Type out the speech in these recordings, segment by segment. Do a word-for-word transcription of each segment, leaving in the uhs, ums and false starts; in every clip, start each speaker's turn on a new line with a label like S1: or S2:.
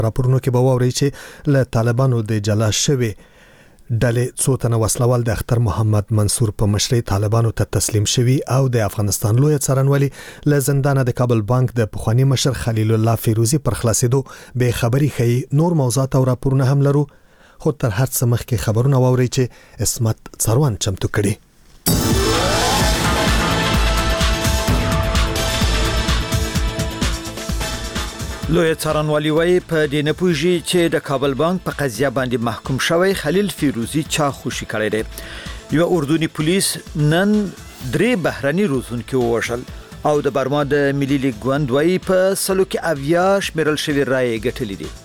S1: راپورونو کې به واوري چې له طالبانو د جلا شوی ډلې څو تنه وسلوال د اختر محمد منصور په مشرۍ طالبانو ته تسلیم شوي او د افغانستان لوی څارنوالي له زندان د کابل بانک د پخوانی مشر خلیل الله فیروزی پر خلاصېدو به خبري خي نور موضوعات او راپورونه هم لرو خو تر هر څه مخکې خبرونه واوري چې اسمت څروان چمتو کړي.
S2: لوی څارنوالي وایي په دې نه پوهیږي چې د کابل بانک په قضیه باندې محکوم شوی خلیل فیروزی چا خوشي کړی دی. یو اردني پولیس نن درې بهرني روزونکي ووژل او د برما د ملي لیګ ګوند وایي په سلو کې اویا شمیرل شوي رایې ګټلې دي.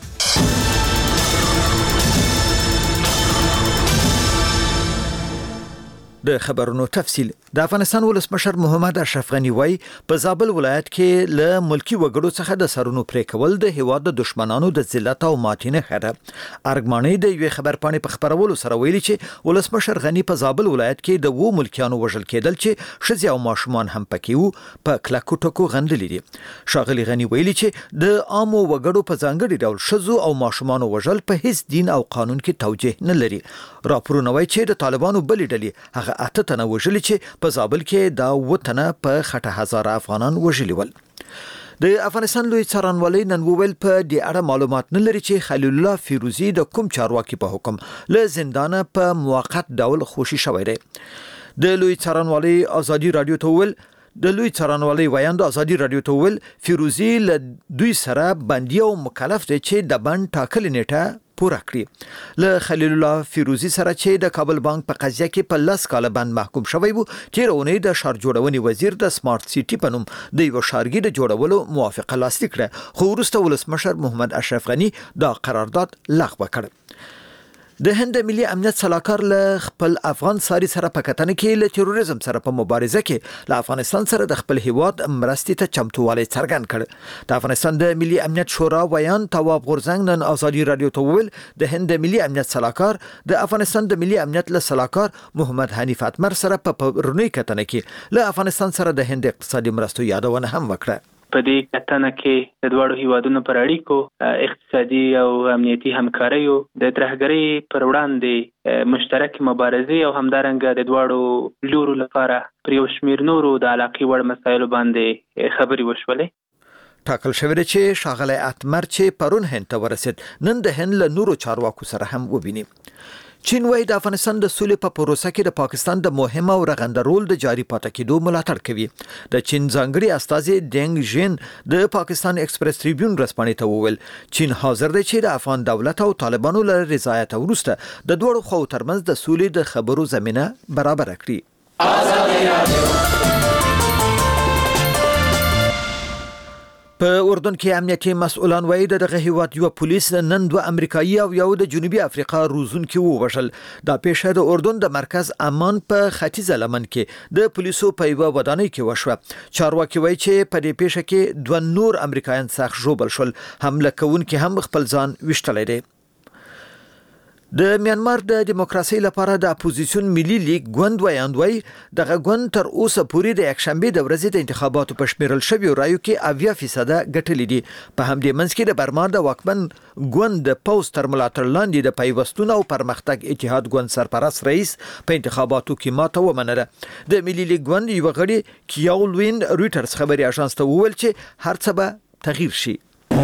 S2: د خبرونو تفصیل. د افغانستان ولسمشر محمد اشرف غنی وایي په زابل ولایت کې له ملکی وګړو څخه د سرونو پرې کول د هیواد د دشمنانو د ذلت او ماتې نه خره. ارګمانې د یو خبرپاڼې په خبرولو سره ویلي چې ولسمشر غنی په زابل ولایت کې د وو ملکیانو وژل کېدل چې ښځې او ماشومان هم پکې وو په کلکو ټکو غندلې دي. شاغلي غنی ویلي چې د عامو وګړو په ځانګړي ډول ښځو او ماشومان وژل په هیڅ دین او قانون کې توجیه نه لري. راپورونه وایي چې د طالبانو بلې ډلې هغه اته تنه وژلي چې په زابل کې دا و تنه په خټه هزاره افغانان وژلي ول. د افغانستان لوی څارنوالي نن وویل په دې اړه معلومات نه لري چې خلیل الله فیروزی د کوم چارواکي په حکم له زندان په موقت ډول خوشي شوی دی. د لوی څارنوالي ازادي رادیو ته وویل د لوی څارنوالي ویاند ازادي رادیو ته وویل فیروزی له دوی سره بندي او مکلف دی چې د بند ټاکل نیټه پوره کړی. له خلیل الله فیروزی سره چې د کابل بانک په قضیه کې په لاس کال بند محکوم شوی وو تیر اونۍ د شهر جوړونې وزیر د سمارټ سيټي په نوم د یو ښارګي د جوړولو موافقه لاسلیک کړه خو وروسته ولسمشر محمد اشرف غنی دا قرارداد لغوه کړ. د هند ملي امنیت صلاحکار له خپل افغان ساري سره په کتنه کې له تروریزم سره په مبارزه کې له افغانستان سره د خپل هیواد مرستې ته چمتووالی څرګند کړ. د افغانستان د ملي امنیت شورا ویان تواب غورزنګ نن ازادي رادیو ته وویل د هند ملي امنیت صلاحکار د افغانستان د ملي امنیت له صلاحکار محمد حنیف اتمر سره په پرونی کتنه کې له افغانستان سره د هند اقتصادي مرستو یادونه هم وکړه.
S3: په دې کتنه کې د دوړو هیوادونو پر اړیکو اقتصادي او امنیتي همکاریو د ترهګرۍ پر وړاندې مشترک مبارزې او همدارنګه د دوړو لورو لپاره پر یو شمیر نورو د علاقې وړ مسایلو باندې خبرې وشولې.
S2: ټاکل شوی چې ښاغلی اتمر چې پرون هند ته ورسید نن د هند له نورو چارواکو سره هم وبیني. چین وايي د افغانستان د سولې په پروسه کې د پاکستان د مهم او رغنده رول د جاري پاتې کېدو ملاتړ کوي. د چین ځانګړي استازي دینګ ژین د پاکستان ایکسپریس ټریبیون رسپانې ته وویل چین حاضر دی چې د افغان دولت او طالبانو له رضایت وروسته د دوړو خو ترمنځ د سولې د خبرو زمينه برابر کړي. په اردن کې امنیتي مسؤلان وایي دغه هیواد یو پولیس نن دوه امریکایي او یو د جنوبي افریقا روزونکي ووژل. دا پیښه د اردن د مرکز امان په ختیځ لمن کې د پولیسو په یوه ودانۍ کې وشوه. چارواکي وایي چې په دې پیښه کې دوه نور امریکایان سخت ژوبل شول. حمله کوونکي هم خپل ځان ویشتلی دی. د میانمار د دیموکراسي لپاره د اپوزیسیون ملي لیګ ګوند ویاند وایي دغه ګوند تر اوسه پورې د یکشنبه د ورځې د انتخاباتو په شمیرل شویو رایو کې اویا فیصد ګټلې دي. په همدې منځ کې د برما د واکمن ګوند د پوز تر ملاتړ لاندې د پیوستون او پرمختګ اتحاد ګوند سرپرست رئیس په انتخاباتو کې ماته ومنله. د ملي لیګ ګوند یو غړي کیاولوین رويټرز خبري اژانس ته وویل چې هر څه به تغییر شي.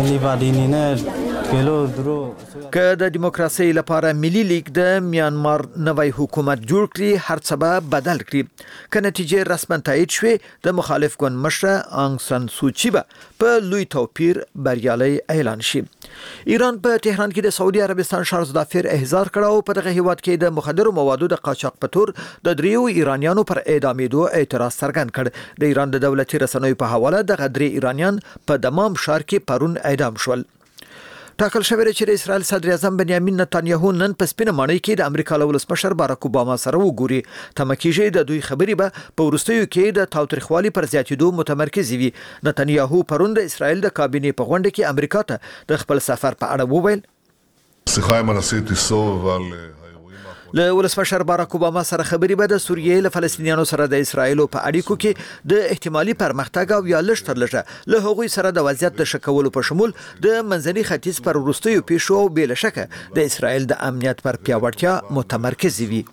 S2: که د دیموکراسي لپاره ملي لیګ د میانمار نوی حکومت جوړ کړي هر څه به بدل کړي. که نتیجه رسما تایید شوه د مخالف ګوند مشره آنګ سان سوچي به په لوی توپیر بریالي اعلان شي. ایران په تهران کې د سعودي عربستان شارزدافیر احضار کړه او په دغه هیواد کې د مخدرو موادو د قاچاق په تور د دریو ایرانیانو پر اعدامېدو اعتراض څرګند کړ. د ایران د دولتي رسنیو په حواله د درې ایرانیان په دمام ښار کې پرون اعدام شول. ټاکل شوی چې د اسرائیل صدر اعظم بنیامین نتانیاهو نن په سپینه ماڼۍ کې د امریکا له ولسمشر باراک اوباما سره وګوري. تمه کېږي د دوی خبرې به په وروستیو کې د تاوتریخوالي پر زیاتېدو متمرکز وي. نتانیاهو پرون د اسرائیل د کابینې په غونډه کې امریکا ته د خپل سفر په اړه وویل له ولسمشر باراک اوباما سره خبري به د سوریې له فلسطینیانو سره د اسرایل په اړیکو کې د احتمالي پرمختګ او یا لږ تر لږه له هغوی سره د وضعیت د شکولو په شمول د منځني ختیځ پر وروستیو پیښو او بې له شکه د اسرایل د امنیت پر پیاوړتیا متمرکز وي.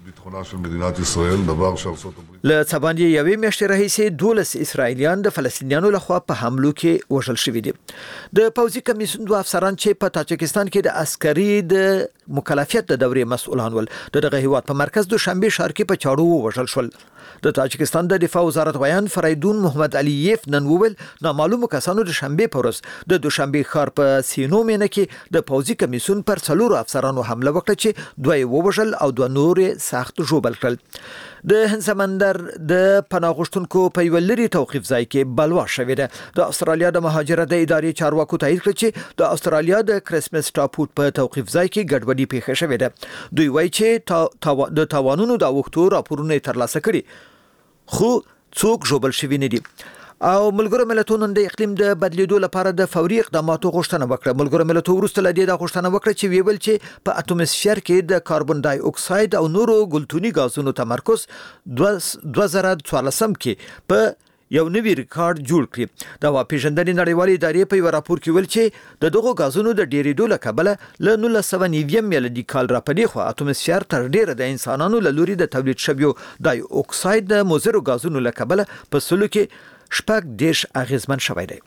S2: له څه باندې یوې میاشتې راهیسې دولس اسرایلیان د فلسطینیانو لخوا په حملو کې وژل شوي دي. د پوځي کمیسیون دوه افسران چې په تاجکستان کې د عسکري د مکلفیت د دورې مسؤلان ول د دغه هیواد په مرکز دوشنبه ښار کې په چاړو وژل شول. د تاجکستان د دفاع وزارت ویان فریدون محمد علیف نن وویل نامعلومو کسانو د شنبه په ورځ د دوشنبه ښار په سینو مینه کې د پوځي کمیسیون پر څلورو افسرانو حمله وکړه چې دوی ووژل او دوه نور سخت ژوبل کړل. د هند سمندر د پناه غوښتونکو په یو لري توقيف ځای کې بلوا شوې ده. د استرالیا د مهاجرت د ادارې چارواکو تایید کړ چې د استرالیا د کریسمس ټاپو په توقيف ځای کې ګډوډي پیښه شوې ده. دوی وایي چې تا تا د تاوانونو د وختو راپورونه ترلاسه کړي خو څوک ژوبل شوي نه دي. او ملګرو ملتونو د اقلیم د بدلیدو لپاره د فوري اقداماتو غوښتنه وکړه. ملګرو ملتونو وروسته له دې د غوښتنه وکړه چې ویل چې په اټوموسفیر کې د کاربن ډای اکساید او نورو ګلتوني غازونو تمرکز دوه زره څوارلسم کې په یو نوی ریکارډ جوړ کړي. د واپیژندنې نړیوالې ادارې په یو راپور کې ویل چې د دغو غازونو د ډېرېدو له کبله له نولس سوه نوي میلادي کال را پدې خو اټوموسفیر تر ډیره د انسانانو له لوري د تولید شویو ډای اکساید د مضرو غازونو له کبله په سلو کې شپږ دیش اغیزمن شوی دی.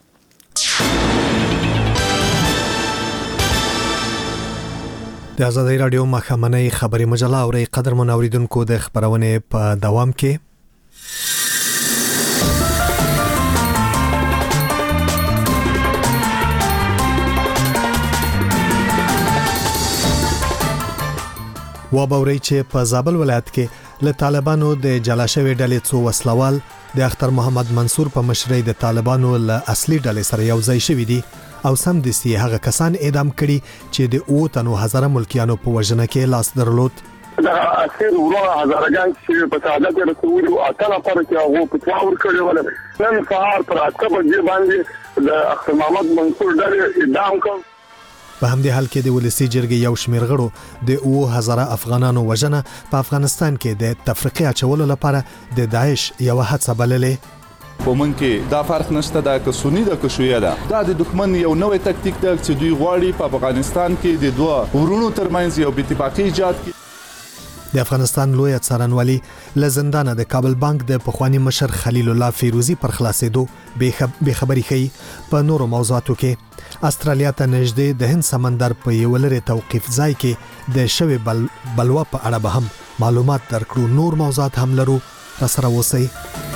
S1: د آزادۍ رادیو مخامنۍ خبري مجله اوري قدر منوریدونکو د خبرونه په دوام کې وابوري چې په زابل ولایت کې له طالبانو د جلاشوي ډلې څو وسلوال د اختر محمد منصور په مشرۍ د طالبانو له اصلي ډلې سره یو ځای شوي دي او سم دسي هغه کسان اعدام کړي چې د اوو تنو هزاره ملکیانو په وژنه کې لاس درلود.
S4: دا اخر ورو هزارګان چې په سعادت رسول او اتنه پر کې هغه په تاور کړي ول نن سهار پر اته بجې باندې د اختر محمد منصور ډلې اعدام کړ.
S1: په همدې حال کې د ولسی جرګې یو شمېر غړو د اوو هزاره افغانانو وژنه په افغانستان کې د تفریقې اچولو لپاره د داعش یو هڅه بللې.
S5: په من کې دا فرق نشته دا که سنی ده که شیعه ده. دا د دښمن یو نوې تکتیک ده چې دوی غواړي په افغانستان کې د دوه ورونو ترمنځ یو اتفاقي ایجاد کړي.
S1: د افغانستان لوی څارنوالي له زندانه د کابل بانک د پخوانی مشر خلیل الله فیروزی پر خلاصېدو به خبري کوي. په نورو موضوعاتو کې استرالیا ته نږدې د هند سمندر په یو لري توقيف ځای کې د شوی بل بلوا په اړه به هم معلومات درکړو. نور موضوعات هم لرو، تاسو اوسئ.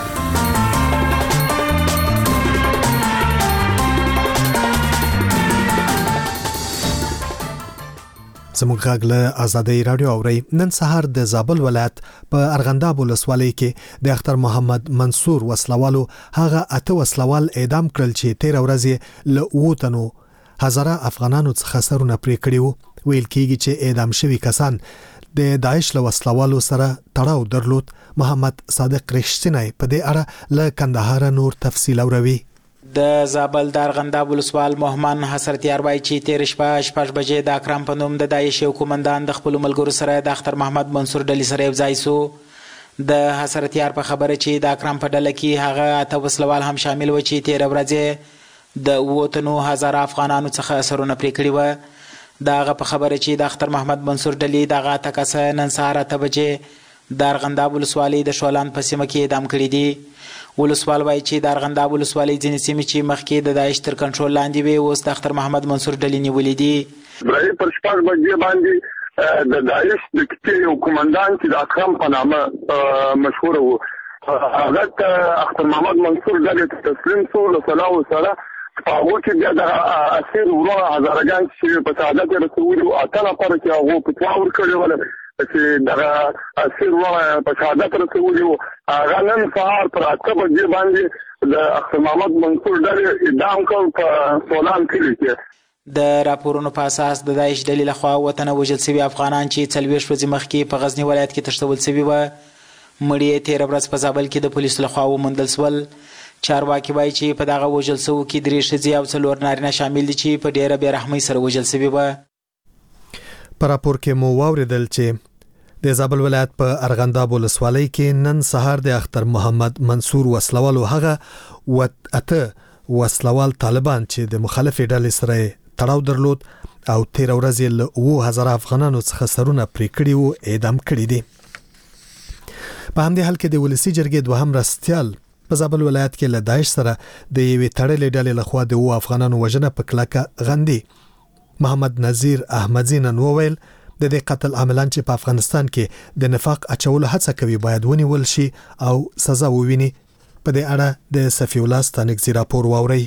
S1: زموږ غږ له آزادۍ رادیو اوري. نن سهار د زابل ولایت په ارغنداب ولسوالۍ کې د اختر محمد منصور وسلوالو هغه اته وسلوال اعدام کړل چې تیر ورځ له اوو تنو هزاره افغانانو څخه سرونه پرې کړیو. ویل کېږي چې اعدام شوي کسان د داعش له وسلوالو سره تړاو درلود. محمد صادق رښتینی په دې اړه له کندهار نور تفصیل اوروي.
S6: د زابل د ارغنداب ولسوال محمد حسرتیار وایي چې تیر شپه شپږ بجې د اکرم په نوم د داعش یو کومندان د خپل ملګرو سره د اختر محمد منصور ډلې سره یو ځای سو. د حسرتیار په خبره چې د اکرم په ډله کې هغه اته وسلوال هم شامل و چې تیر ورځ د اوو تنو هزاره افغانانو څخه سرونه پرې کړي و. د هغه په خبره چې د اختر محمد منصور ډلې د هغه اته کسه نن سهار اته بجې د ارغنداب ولسوالۍ د شولان په سیمه کې اعدام کړي دي. ولسوال وایي چې د ارغنداب ولسوالۍ ځینې سیمې چې مخکې د داعش تر کنټرول لاندې وي اوس د اختر محمد منصور ډلې نیولې دي.
S4: برای پر شپږ بجې باندې د داعش د کتې یو کومندان چې د اکرم په نامه مشهور و هغه اختر محمد منصور ډلې ته تسلیم شو. له سلاو سره په هغه کې بیا د اسیر ورو هزارګان چې په سعادت رسول او اتنه پر کې هغه په تاور کړي ول چې دا اسیر ورو په سعادت رسول او هغه نن سهار پر اته بجې باندې د اختر محمد منصور ډلې اعدام کړ په سولان کلی کې.
S6: د راپورونو په اساس د داعش ډلې لخوا وطن وژل شوي افغانان چې څلوېښت ورځې مخکې په غزنی ولایت کې تښتول شوي وو مړي یې تېره ورځ په زابل کې د پولیسو لخوا وموندل شول. چارواکي وایي چې په دغه وژل شوو کې درې ښځې او څلور نارینه شامل دي چې په ډېره بې رحمۍ سره وژل شوي وو.
S1: په راپور کې مو واوریدل چې د زابل ولایت په ارغنداب ولسوالۍ کې نن سهار د اختر محمد منصور وسلوالو هغه اته وسلوال طالبان چې د مخالفې ډلې سره تړاو درلود او تیر ورځ له اوه هزار افغانانو څخه سرونه پرې کړي وو اعدام کړي دي. په همدې حال کې د ولسی جرګې دوهم رستيال په زابل ولایت کې له داعش سره د یوې تړلې ډلې لخوا د اوه افغانانو وژنه په کلکه غندي. محمد نذیر احمدزی نن وویل د دې قتل عاملان چې په افغانستان کې د نفاق اچولو هڅه کوي باید ونیول شي او سزا وویني. په دې اړه د صفی الله ستانکزی راپور واوري.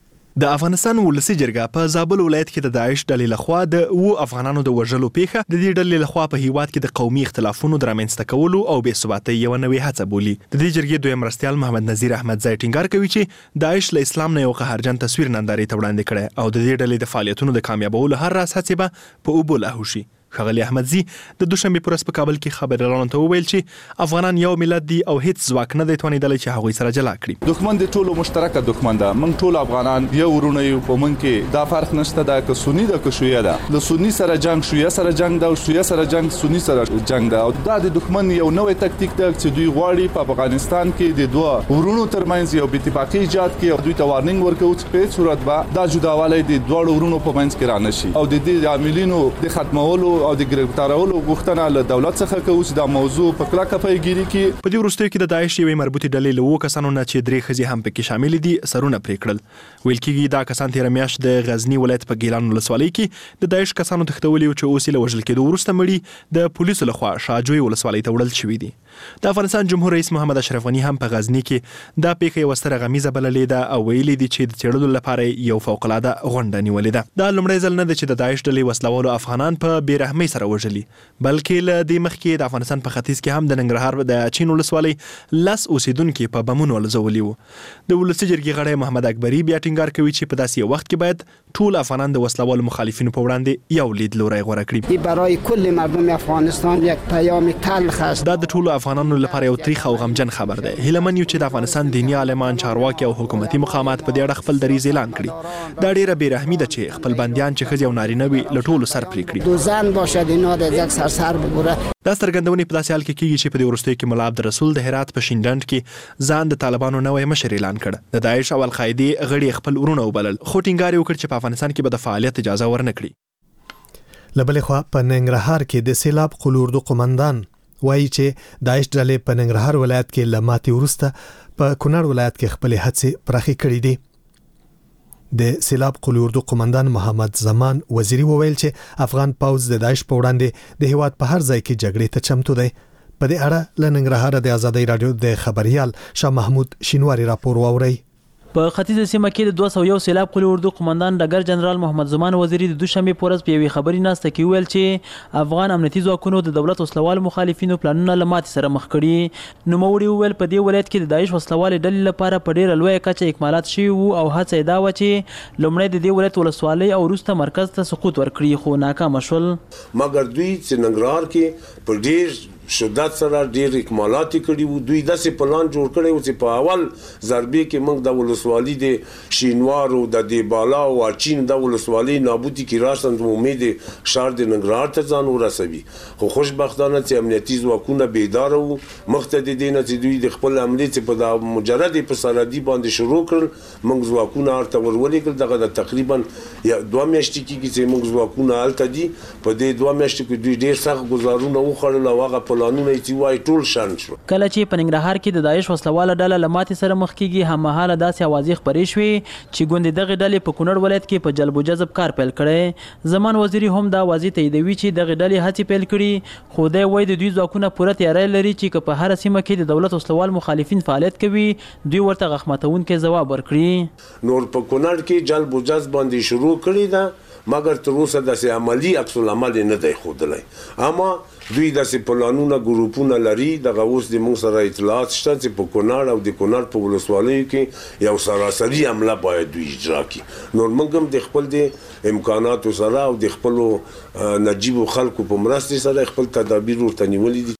S7: د افغانستان ولسی جرګه په زابل ولایت کې د داعش ډلې لخوا د و افغانانو د وژلو پیښه د دې ډلې لخوا په هیواد کې د قومي اختلافونو د رامنځته کولو او بې ثباتۍ یو نوې هڅه بولي. د دې جرګې دویم مرستیال محمد نذیر احمدزی ټینګار کوي چې داعش له اسلام نه یو قهرجن تصویر نندارې ته وړاندې کړي او د دې ډلې د فعالیتونو د کامیابولو هر راز هڅې به په اوبو لاهو شي. ښاغلی احمدزی د دوشنبه پر ورځ په کابل کې خبريالانو ته وویل چې افغانان یو ملت دي او هیڅ ځواک نه دی توانیدلی چې هغوی سره جلا کړي.
S5: دښمن د ټولو مشترکه دښمن ده. موږ ټول افغانان یو ورونه یو. په موږ کې دا فرق نشته دا که سنی ده که شیعه ده. د سنی سره جنگ شیعه سره جنگ ده او شیعه سره جنگ سنی سره جنگ ده. او دا د دښمن یو نوې تکتیک ده چې دوی غواړي په افغانستان کې د دوه ورونو ترمنځ یو بې اتفاقي ایجاد کړي. دوی ته وارننګ ورکوي چې په صورت به دا جداوالی د دوه ورونو په منځ کې رانشي او د دې عاملینو د ختمولو او د ګرفتارولو ولو غوښتنه له دولت څخه کوي چې دا موضوع په کلکه پیګیری کې.
S7: په دې وروستیو کې د داعش یوې مربوطې ډلې له اوو کسانو نه چې درې ښځې هم پکې شامل دي سرونه پرې کړل. ویل کېږي دا کسان تېره میاشت د غزني ولایت په ګیلان ولسوالۍ کې د داعش کسانو تښتولي وو چې اوس یې له وژل کېدو وروسته مړي د پولیسو لخوا شاجوی ولسوالۍ ته وړل شوي دي. د افغانستان جمهور رئیس محمد اشرف غني هم په غزني کې دا پیښه یوه ستره غمیزه بللې ده او ویلي دي چې د څېړلو لپاره یو فوقالعاده غونډه نیولې ده. دا لومړی ځل نه ده چې د داعش ډلې وسلوالو افغانان په بې رحمۍ سره وژلي، بلکې له دې مخکې د افغانستان په ختیځ کې هم د ننګرهار د چین ولسوالۍ لس اوسېدونکي په بمونو الزولي وو. د ولسي جرګې غړی محمد اکبري بیا ټینګار کوي چې په داسې یو وخت کې باید ټول افغانان د وسلوالو مخالفینو په وړاندې یو لیدلوری غوره کړي.
S8: برای کل مردم افغانستان یک پیام تلخ است.
S7: دا د ټولو افغانانو لپاره یو تریخ او غمجن خبر دی. هیله من یو چې د افغانستان دیني عالمان، چارواکي او حکومتي مقامات په دې اړه خپل دریځ اعلان کړي. دا ډیره بې رحمي ده چې خپل بندیان چې ښځې او نارینه وي له ټولو سر پرې کړي.
S8: دو زن باشد اینا د یک سر سر ببره.
S7: دا سترګندونې په داسې حال کې کېږي چې په دې وروستیو کې ملا عبدالرسول د هرات په شینډنډ کې ځان د طالبانو نوی مشر اعلان کړ. د داعش او القاعدې غړي خپل ورونه وبلل، خو ټینګار یې وکړ چې په افغانستان کې به د فعالیت اجازه ورنه کړي.
S1: له بلې خوا په ننګرهار کې د سیلاب قلوردو قمندان وایي چې داعش ډلې په ننګرهار ولایت کې له ماتې وروسته په کونړ ولایت کې خپلې هڅې پراخې کړې دي. د سیلاب قلوردو قمندان محمد زمان وزیری وویل چې افغان پوځ د داعش په وړاندې د هیواد په هر ځای کې جګړې ته چمتو دی. په دې اړه له ننګرهار د ازادۍ راډیو د خبريال شاه محمود شینواری راپور واوري.
S9: په ختیځه سیمه کې د دوه سوه یو سیلاب قلي اردو قمندان ډګر جنرال محمد زمان وزیری د دوشنبه په ورځ په یوې خبري ناسته کې ویل چې افغان امنیتي ځواکونو د دولت وسلوال مخالفینو پلانونه له ماتې سره مخ کړي. نوموړي وویل په دې ولایت کې د داعش وسلوال ډلې لپاره په ډیره لویه کچه اکمالات شوي وو او هڅه یې دا وه چې لومړی د دې ولایت ولسوالۍ او وروسته مرکز ته سقوط ورکړي، خو ناکامه شول.
S10: مګر دوی چې ننګرهار کې په ډیر شدت سره ډیر اکمالات کړي وو. دوی داسې پلان جوړ کړی و چې په اول ضربې کې موږ د ولسوالۍ د شینوار او د دیبالا او اچین د ولسوالۍ نابودي کې راستند امید شهر د ننګرهار ته ځان ورسوي. خو خوشبختانه چې امنیتي ځواکونه بیدار وو، مخته د دې نه چې دوی د خپل عملې چې په د مجرد په سرحدي باندې شروع کړل، موږ ځواکونه هلته ورولېږل. دغه د تقریبا دوه میاشتې کېږي چې موږ ځواکونه هلته دي. په دې دوه میاشتو کې دوی ډېر سخت ګزارونه وخوړل او هغه پلانونه چې وای ټول شان شو.
S9: کله چې په ننګرهار کې د داعش وسلواله ډله له ماتې سره مخ کېږي، هممهاله داسې اوازې خپرې شوې چې ګوندې دغې ډلې په کونړ ولایت کې په جلب و جذب کار پیل کړی. زمان وزیري هم دا اوازې تاییدوي چې دغې ډلې هڅې پیل کړي، خو دی وایي د دوی ځواکونه پوره تیاری لري چې که په هره سیمه کې د دولت وسلوال مخالفین فعالیت کوي، دوی ورته غخمتونکی ځواب ورکړي.
S10: نور په کونړ کې جلب و جذب باندې شروع کړي ده، مګر تر اوسه داسې عملي عکس العمل نه دی ښودلی. اما دوی داسې پلانونه ګروپونه لري. دغه اوس د موږ سره اطلاعات شته چې په کونړ او د کونړ په ولسوالیو کې یو سراسري حمله باید دوی اجرا کړي. نور موږ هم د خپل د امکاناتو سره او د خپلو نجیبو خلکو په مرستې سره خپل تدابیر ورته نیولي دي.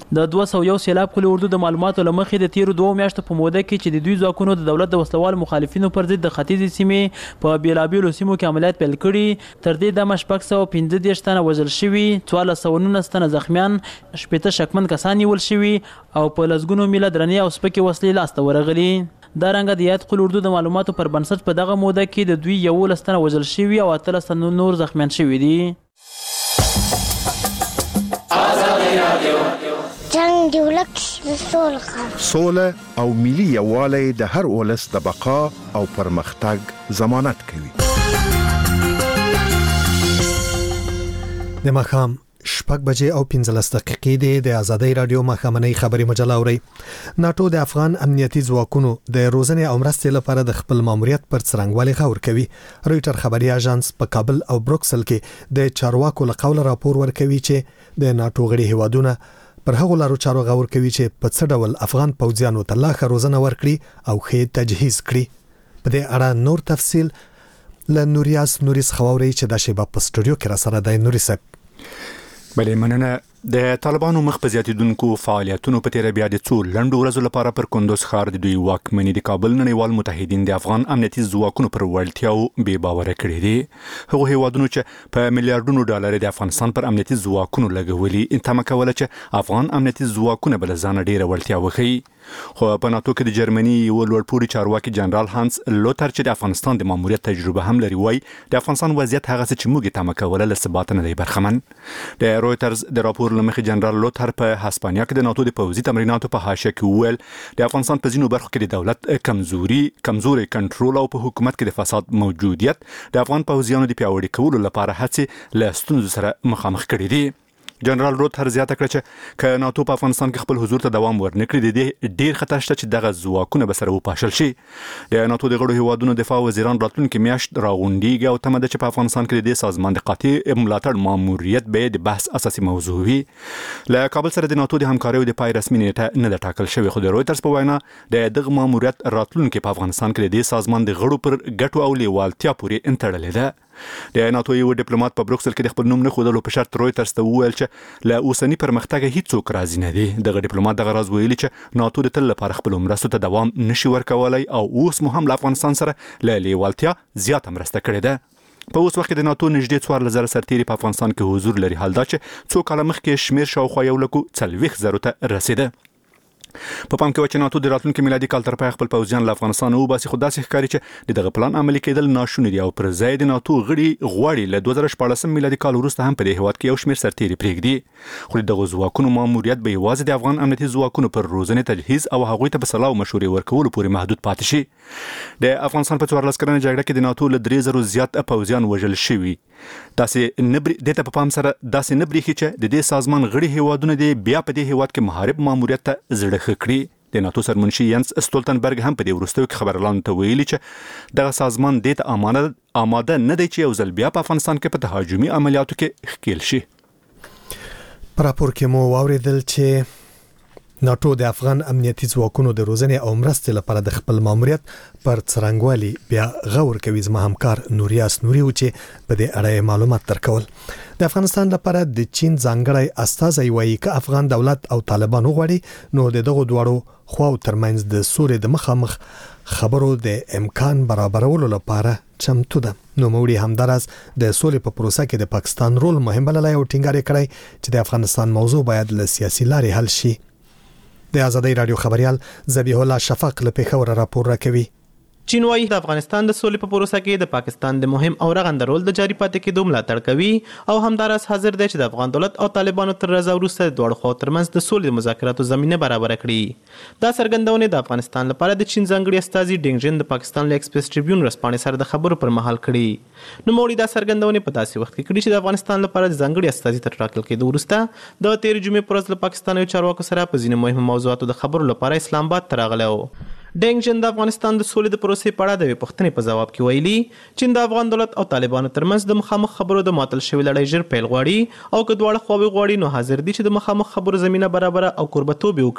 S9: د دوه سوه یو سیلاب کلي اردو د معلوماتو له مخې د تیرو دوو میاشتو په موده کې چې د دوی ځواکونو د دولت د وسلوال مخالفینو پر ضد د ختیځې سیمې په بېلابېلو سیمو کې عملیات پیل کړي. تر دې دمه شپږ سوه پنځه دېرش تنه وژل شوي، څوارلس سوه نولس تنه زخمیان، شپېته شکمن کسان نیول شوي او په لسګونو میله درنې او سپکې وسلې لاسته ورغلي. دا رنګه د یاد قل اردو د معلوماتو پر بنسټ په دغه موده کې د دوی یولس تنه وژل شوي او اتلس تنه نور زخمیان شوي دي.
S11: جنگ دی ولک د سول خبر
S12: سوله او ملي یووالی د هر ولس د بقا او پرمختګ ضمانت کوي.
S1: د ماښام شپږ بجې او پنځلس دقیقې دی. د آزادۍ رادیو ماښامنۍ خبري مجله اورئ. ناټو د افغان امنیتي ځواکونو د روزنې او مرستې لپاره د خپل ماموریت پر څرنګوالي غور کوي. رویټر خبري اژانس په کابل او بروکسل کې د چارواکو له قوله راپور ورکوي چې د ناټو غړي هیوادونه پر هغو لارو چارو غور کوي چې په څه ډول افغان پوځیانو ته لا ښه روزنه ورکړي او ښه تجهیز کړي. په دې اړه نور تفصیل له نوریاس نوریس خواوري چې د شیبه په سټوډیو کې را سره دی. نوریس
S13: بلې مننه. د طالبانو مخ په زیاتیدونکو فعالیتونو په تیر بیا د څو لنډو ورځو لپاره پر کندوز ښار د دوی واکمنۍ د کابل نړیوال متحدین د افغان امنیتي ځواکونو پر وړتیاو بې باوره کړي دي. هغو هیوادونو چې په میلیارډونو ډالر د افغانستان پر امنیتي ځواکونو لګولي تمه کوله چې افغان امنیتي ځواکونه بل ځان ډیره وړتیا وښيي. خو په ناتو کې د جرمني یو لوړپوړي چارواکي جنرال هانس لوتر چې د افغانستان د ماموریت تجربه هم لري وایي د افغانستان وضعیت هغه څه چې موږ تمه کوله له ثبات نه دی برخمن. د رویټرز د راپور له مخې جنرال لوتر په هسپانیا کې د ناتو د پوځي تمریناتو په حاشیه کې وویل د افغانستان په ځینو برخو کې د دولت کمزوري کمزوري کنټرول او په حکومت کې د فساد موجودیت د افغان پوځیانو د پیاوړي کولو لپاره هڅې له ستونزو سره مخامخ کړي دي. جنرال روتر زیاته کړه چې ک ناتو په افغانستان کې خپل حضور ته دوام ورنکړي د ډیر خطر شته چې دغه ځواکونه به سره وپاشل شي. د ناتو د غړو هیوادونو دفاع وزیران راتلونکي میاشت راغونډيږي او تمه ده چې په افغانستان کې د سازمان د قاطع ملاتړ ماموریت به د بحث اساسي موضوع وي. له کابل سره د ناتو د همکاریو د پای رسمي نیټه نه ده ټاکل شوې، خو د رویټرز په وینا د دغه ماموریت راتلونکي په افغانستان کې د سازمان د غړو پر ګټو او لیوالتیا پورې انتړلې ده. د ناتو یو ډیپلوماټ په بروکسل کې د خپل نوم نه خودلو په شرط رویټرز ته وویل چې له اوسنی پرمختګ هیڅوک راضي نه دي. دغه ډیپلوماټ دغه راز ویلي چې ناتو د تل لپاره خپل مرستو ته دوام نشي ورکولای او اوس مو هم له افغانستان سره له لیوالتیا زیاته مرسته کړې ده. په اوس وخت کې د ناتو نږدې څوارلس زره سرتیري په افغانستان کې حضور لري، حال دا چې څو کاله مخکې شمیر شاوخوا یو لکو څلوېښت زرو ته رسیده. په پام کې و چې ناتو د راتلونکي میلادي کال تر پای خپل پوځیان له افغانستان وباسي، خو داسې ښکاري چې د دغه پلان عملي کېدل ناشونی دي او پر ځای د ناتو غړي غواړي له دوه زره شپاړسم میلادي کال وروسته هم په دې هېواد کې یو شمېر سرتیري پرېږدي. خو د دغو ځواکونو ماموریت به یوازې د افغان امنیتي ځواکونو پر روزنې، تجهیز او هغوی ته په صلاح او مشورې ورکولو پورې محدود پاتې شي. د افغانستان په څوارلس کلنه جګړه کې د ناتو له درې زرو زیات پوځیان وژل شوي. داسې نه دې ته په پام سره داسې نه برېښي چې د دې سازمان غړي هیوادونه دي بیا په دې هېواد کې محارب ماموریت ته زړه ښه کړي. د ناتو سرمنشي ینس ستولتنبرګ هم په دې وروستیو کې خبرلاندو ته ویلي چې دغه سازمان دې ته امانه آماده نه دی چې یو ځل بیا په افغانستان کې په تهاجمي عملیاتو کې ښکیل شي.
S1: په راپور کې مو واوریدل چې ناټو د افغان امنیتي ځواکونو د روزنې او مرستې لپاره د خپل ماموریت پر څرنګوالي بیا غور کوي. زما همکار نوریاس نوري و چې په دې اړه معلومات درکول. د افغانستان لپاره د چین ځانګړی استازی وایي چې افغان دولت او طالبان وغواړي نو د دغه دواړو خواو ترمنځ د سولې د مخامخ خبرو د امکان برابرولو لپاره چمتو ده. نو موري همدارس د سولې په پروسه کې د پاکستان رول مهم بللی او ټینګار کړی چې د افغانستان موضوع باید له سیاسي لارې حل شي. د آزادۍ رادیو خبريال ذبیح الله شفق له پیښور راپور راکوي.
S14: چین وايي د افغانستان د سولې په پروسه کې د پاکستان د مهم او رغنده رول د جاري پاتې کېدو ملاتړ کوي او همدارس حاضر دی چې د افغان دولت او طالبانو تر رضا وروسته د دواړو خواو ترمنځ د سولې د مذاکراتو زمینه برابره کړي. دا څرګندونه د افغانستان لپاره د چین ځانګړي استازي ډینګ جن د پاکستان له ایکسپریس ټریبیون ورځپاڼې سره د خبرو پر مهال کړي. نو موري دا څرګندونه په داسې وخت کې کړي چې د افغانستان لپاره د ځانګړي استازي تر ټاکل کېدو وروسته د تیر جمعې پر ورځ له پاکستاني چارواکو سره په ځینو مهمو موضوعاتو د خبرو لپاره اسلام آباد ته راغلی و. ډینګ جن د افغانستان د سولې د پروسې په اړه د یوې پوښتنې په ځواب کې ویلي چې د افغان دولت او طالبانو ترمنځ د مخامخ خبرو د معطل شوې لړۍ ژر پیل غواړي او که دواړه خواوې غواړي نو حاضر دي چې د مخامخ خبرو زمینه برابره او کوربتوب وکړي.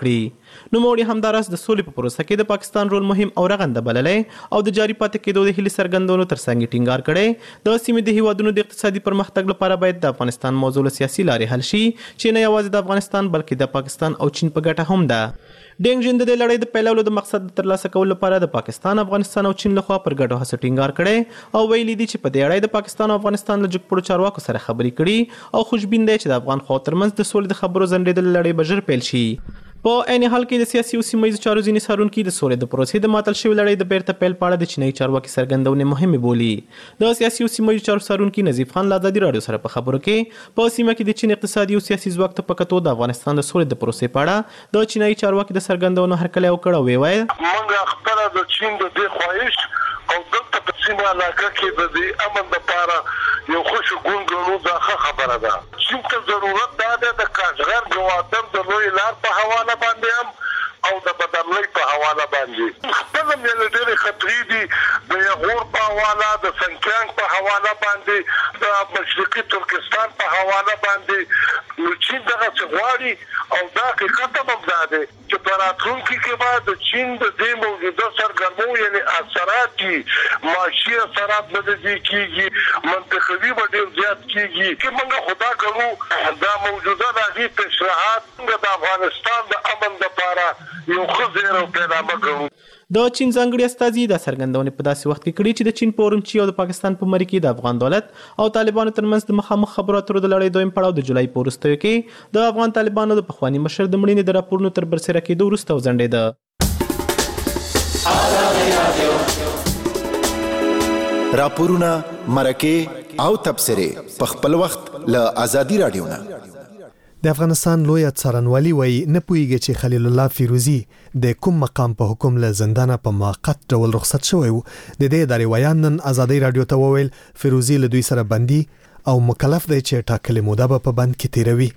S14: نوموړي همداراز د سولې په پروسه کې د پاکستان رول مهم او رغنده بللی او د جاري پاتې کېدو د هیلې څرګندولو ترڅنګ ټینګار کړی د سیمې د هیوادونو د اقتصادي پرمختګ لپاره باید د افغانستان موضوع له سیاسي لارې حل شي چې نه یوازې د افغانستان بلکې د پاکستان او چین په ګټه هم ده. ډینګ جن د لړۍ د پیلولو د مقصد د ترلاسه کولو لپاره د پاکستان، افغانستان او چین لخوا پر ګډو هڅو ټینګار کړی او ویلي دي چې په دې اړه د پاکستان او افغانستان له جګپړو چارواکو سره خبرې کړي او خوشبین دی چې د افغان خوا ترمنځ د سولې د خبرو ځنډېدلې لړۍ به ژر پیل شي. په عین حال کې د سیاسي او سیمه ییزو چارو ځینې څارونکي د سولې د پروسې د ماتل شوې لړۍ د بیرته پیل په اړه د چینایي چارواکي څرګندونې مهمې بولي. د سیاسي او سیمه ییزو چارو څارونکي نظیف خان له ازادي راډیو سره په خبرو کې په سیمه کې د چین اقتصادي او سیاسي ځواک ته په کتو د افغانستان د سولې د پروسې په اړه د چینایي چارواکي د څرګندونو هرکلی وکړ او ویل
S15: موږ خپله د چین د دې خواهش او دلته په سیمه علاقه کې د دې امن لپاره یو خوشګون ګڼو دا ښه خبره ده. چین ته ضرورت دا ده د کاشغر جوادر د لوی لار په حواله باندې هم او د بدملۍ په حواله باندې خپل مل ډېر خطرې دي د یغور په حواله، د سنکیانګ په حواله باندې، د مشرقي ترکستان په حواله باندې. نو چین دغه څه غواړي او دا حقیقت هم دا دی چې په راتلونکي کې به د چین د دې موجوده سرګرمو یعنې اثرات دي معاشي اثرات نه دي کېږي، منطقوي به ډېر زیات کېږي چې موږ خدا کړو دا موجوده د هغې پیشنهاد موږ د افغانستان د امن دپاره یو ښه زیر او پیلامه ګڼو.
S14: د چین ځانګړي استازي دا څرګندونې په داسې وخت کې کړي چې د چین په اورمچي او د پاکستان په مری کې د افغان دولت او طالبانو ترمنځ د مخامخ خبرو اترو د لړۍ دویم پړاو د جولای په وروستیو کې د افغان طالبانو د پخواني مشر د مړینې د راپورونو تر برسېره کېدو وروسته وځنډېده.
S16: راپورونه، مرکې او تبصرې په خپل وخت له ازادي راډیو نه.
S1: د افغانستان لوی څارنوالي وایي نه پوهیږي چې خلیل الله فیروزي د کوم مقام په حکم له زندانه په موقت ډول رخصت شوی و. د دې ادارې ویان نن ازادي راډیو ته وویل فیروزي له دوی سره بندي او مکلف دی چې ټاکلې موده به په بند کې تیروي.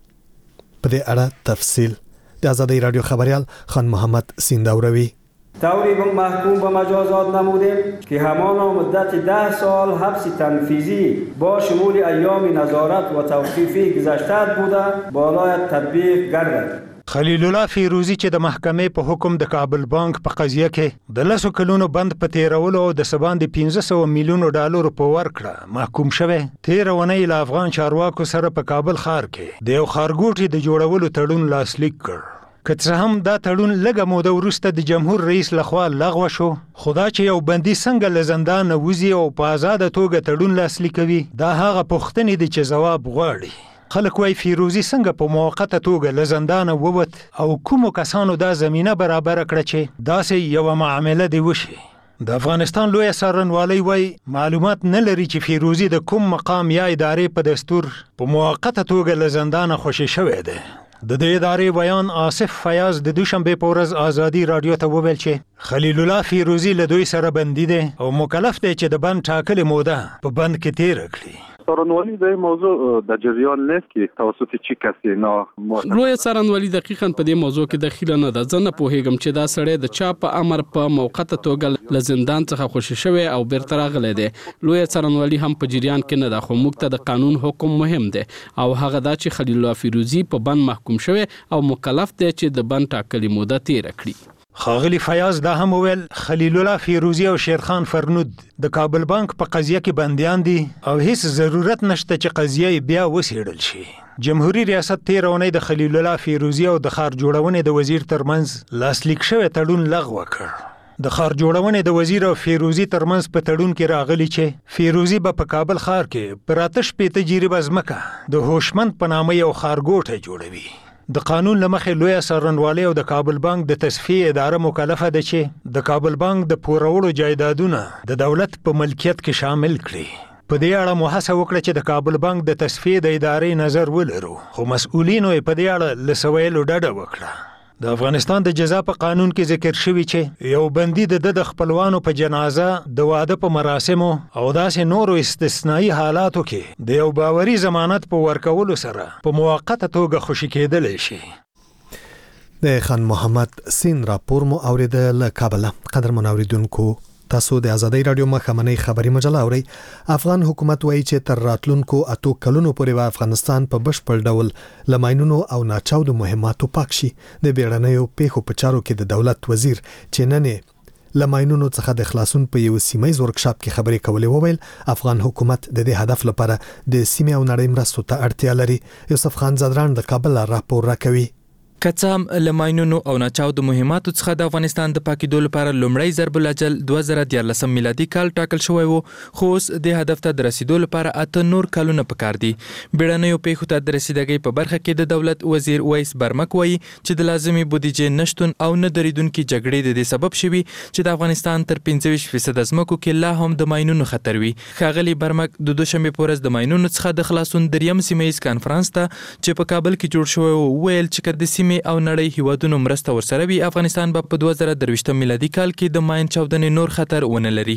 S1: په دې اړه تفصیل د ازادي راډیو خبریال خان محمد سینداوروی.
S17: طوری محکوم به مجازات نمودیم که همانا مدت ده سال حبس تنفیذی با شمول ایام نظارت و توقیفی گذشته بوده بالای تطبیق گردد.
S18: خلیل الله فیروزی چې د محکمې په حکم د کابل بانک په قضیه کې د لسو کلونو بند په تیرولو او د سباندې پنځه سوه میلیونو ډالرو په ورکړه محکوم شوی، تېره اونۍ له افغان چارواکو سره په کابل ښار کې د یو ښارګوټي د جوړولو تړون لاسلیک کړ. که څه هم دا تړون لږه موده وروسته د جمهور رئیس لخوا لغوه شو، خو دا چې یو بندي څنګه له زندانه وځي او په ازاده توګه تړون لاسلیکوي دا هغه پوښتنې دي چې ځواب غواړي. خلک وایي فیروزي څنګه په موقته توګه له زندانه ووت او کومو کسانو دا زمینه برابره کړه چې داسې یوه معامله دې وشي. د افغانستان لویه څارنوالۍ وایي معلومات نه لري چې فیروزي د کوم مقام یا ادارې په دستور په موقته توګه له زندانه خوشي شوی دی. د دې ادارې بیان آصف فیاض د دوشنبې په ورځ ازادي راډیو ته وویل چې خلیل الله فیروزي له دوی سره بندي دی او مکلف دی چې د بند ټاکلې موده په بند کې تیره کړي.
S19: څارنوالي د موضوع د جریان نیست کې توسط چی کسی نه
S20: لوی څارنوالي دقیقاً په دې موضوع کې دخیله نه ده. زه نه پوهیږم چې دا سړی د چا په امر په موقته توګه له زندان څخه خوشي شوی او بیرته راغلی دی. لوی څارنوالي هم په جریان کې نه ده، خو موږ ته د قانون حکم مهم دی او هغه دا چې خلیل الله فیروزي په بند محکوم شوی او مکلف دی چې د بند ټاکلې موده تیره کړي.
S18: ښاغلي فیاض دا هم وویل خلیل الله فیروزي او شیرخان فرنود د کابل بانک په قضیه کې بندیان دي او هیڅ ضرورت نشته چې قضیه بیا وڅېړل شي. جمهوریت ریاست تېره اونۍ د خلیل الله فیروزي او د ښار جوړونې د وزیر ترمنځ لاسلیک شوی تړون لغوه کړ. د ښار جوړونې د وزیر او فیروزي ترمنځ په تړون کې راغلی چې فیروزي به په کابل ښار کې پر اته شپېته جریبه ځمکه د هوشمند په نامه یو ښارګوټی جوړوي. د قانون له مخې لویه څارنوالۍ او د کابل بانک د تصفیې اداره مکلفه ده چې د کابل بانک د پورولو جایدادونه د دولت په ملکیت کې شامل کړي. په دې اړه مو هڅه وکړه چې د کابل بانک د تصفیې د ادارې نظر ولرو، خو مسؤلینو یې په دې اړه له څه ویلو ډډه وکړه. د افغانستان د جزا په قانون کې ذکر شوی چې یو بندي د د خپلوانو په جنازه د واده په مراسمو او داسې نورو استثنایی حالاتو کې د یو باوري ضمانت په ورکولو سره په موقته توګه خوشي کېدلی شي.
S1: د خان محمد سین راپور مو اوریده له کابل. قدر منوریدونکو تاسو د ازادي رادیو مخامنۍ خبري مجله اورئ. افغان حکومت وایي چې تر راتلونکو اتو کلونو پورې به افغانستان په بشپړ ډول لماینونو او ناچاودو مهماتو پاک شي. د بیړنیو پیښو په چارو کې د دولت وزیر چې نن لماینونو څخه د خلاصون په یو سیمایي ورکشاپ کې خبرې کولې وویل افغان حکومت د دې هدف لپاره د سیمې او نړۍ مرستو ته اړتیا لري. یوسف خان زدران د کابل راپور راکوي.
S21: کڅام لماینونو او ناچاودو مهماتو څخه د افغانستان د پاکیدو لپاره لومړی ضرب الاجل دوه زره دیارلس میلادي کال ټاکل شوی وو، خو اوس د هدف ته د رسیدو لپاره اته نور کلونه پکار دي. بیړنیو پیښو ته د رسیدګۍ په برخه کې د دولت وزیر ویس برمک وایي چې د لازمي بودیجې نشتون او نه دریدونکو جګړې د دې سبب شوي چې د افغانستان تر پنځه ویشت فیصد ځمکو کې لا هم د ماینونو خطر وي. ښاغلي برمک د دوشنبه په ورځ د ماینونو څخه د خلاصون دریم سیمایي کانفرنس ته چې په کابل کې جوړ شوی ویل چې کله د سیمې او نړۍ هیوادونو مرسته ورسره وي افغانستان به په دوه زره درویشت میلادي کال کې د ماین چاودنې نور خطر ونه لري.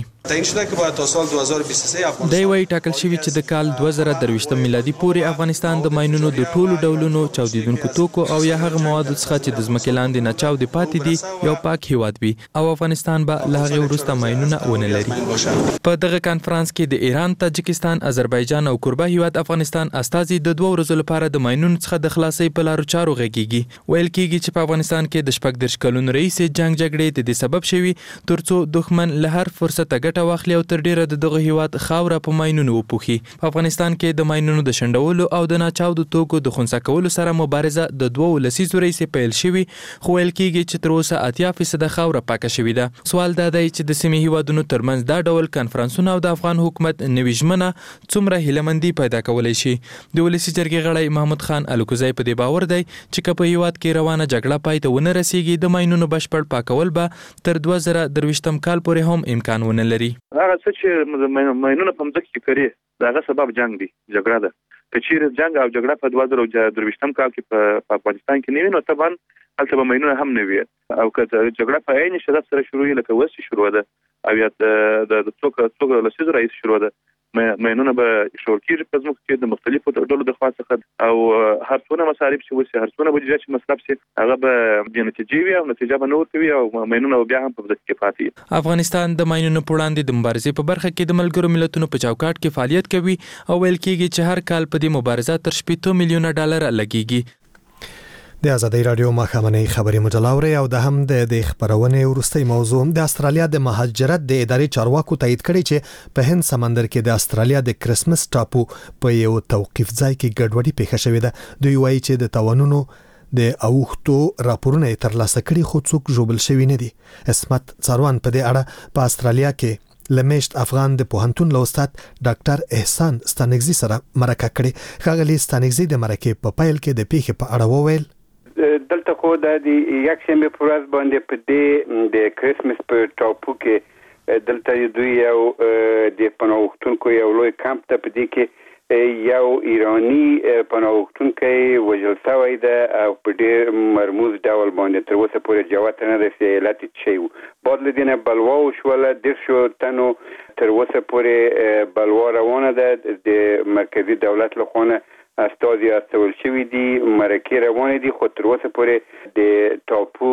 S21: دا وایي ټاکل شوی چې د کال دوه زره درویشت میلادي پورې افغانستان د ماینونو د ټولو ډولونو چاودیدونکو توکو او یا هغه موادو څخه چې د ځمکې لاندې نه چاودې پاتې دي یو پاک هیواد وي او افغانستان به له هغې وروسته ماینونه ونه لري. په دغه کانفرنس کې د ایران، تاجکستان، آذربایجان او کوربه هیواد افغانستان استازي د دوه ورځو لپاره د ماینونو څخه د خلاصۍ په لارو چارو غږیږي. ویل کېږي چې په افغانستان کې د شپږ دېرش کلونو رئیس جنگ جګړې د دې سبب شوي ترڅو دښمن له هر فرصته ګټه واخلي او تر ډیره د دغه هیواد خاوره په ماینونو وپوښي. په افغانستان کې د ماینونو د شنډولو او د ناچاودو توکو د خنثی کولو سره مبارزه د دوه لسیزو رئیس پیل شوي، خو ویل کېږي چې تر اوسه اتیا فیصد خاوره پاکه شوې ده. سوال دا دی چې د سیمې هیوادونو ترمنځ دا ډول کانفرنسونه او د افغان حکومت نوې ژمنه څومره هیلهمندي پیدا کولی شي. د ولسي جرګې غړی محمود خان الکوزی په دې باور دی چې که په هیواد کې روانه جګړه پای ته ونه رسیږي د ماینونو بشپړ پاکول به تر دوه زره درویشتم کال پورې هم امکان ونه لري.
S19: هغه څه چې ماینونه په مځکه کې کوي دغه سبب جنگ دی، جګړه ده. که چیرې جنگ او جګړه په دوه زره درویشتم کال کې په افغانستان کې نه وي نو طبعا هلته به ماینونه هم نه وي، او که جګړه په عین شدت سره شروع وي لکه اوس شروع ده او یا د څو څو لسیزو رئیس شروع ده ماینونه به شور کېږي په ځمکو کې د مختلفو ډولو د خوا څخه او هر څونه مصارف چې وشي، هر څونه بودیجه چې مصرف شي هغه به بې نتیجې وي او نتیجه به نه ورکوي او ماینونه بیا هم په ځمکه کې پاتې وي.
S21: افغانستان د ماینونو په وړاندې د مبارزې په برخه کې د ملګرو ملتونو په چوکاټ کې فعالیت کوي او ویل کېږي چې هر کال په دې مبارزه تر شپږ میلیونه ډالر لګیږي.
S1: د ازادي رادیو مخامنۍ خبري مجله اوري او د هم د خبرونې ورستۍ موضوع د استرالیا د مهاجرت د ادارې چارواکو تایید کړي چې په هند سمندر کې د استرالیا د کرسمس ټاپو په یو توقيف ځای کې ګډوډي پیښه شوې ده. دوی وایي چې د تاوانونو د اوښتو راپورونه ترلاسه کړي خو څوک ژوبل شوی نه دي. اسمت څاروان په دې اړه په استرالیا کې لمشت افغان د پوهنتون لوستات ډاکټر احسان ستانګزي سره مرکه کړي. ښاغلي ستانګزي د مرکه په پایل کې د پیښې په اړه وویل.
S22: دلته خو د یک شنبه پر ورځ باندې په دې د کرسمس په ټاپو کې دلته دوی یو د پناهغوښتونکو یو لوی کمپ ته په دې کې یو ایرانی پناهغوښتونکی وژل شوی ده او په ډېر مرموز ډول باندې تر اوسه پورې جواب ته نه رسېدلی علت یې څه و. بعد له دې نه بلوا وشوله، دېرشو تنو تر اوسه پورې بلوا روانه ده. د مرکزي دولت له خوا نه استازي استول شوي دي، مرکې روانې دي، خو تر اوسه پورې د ټاپو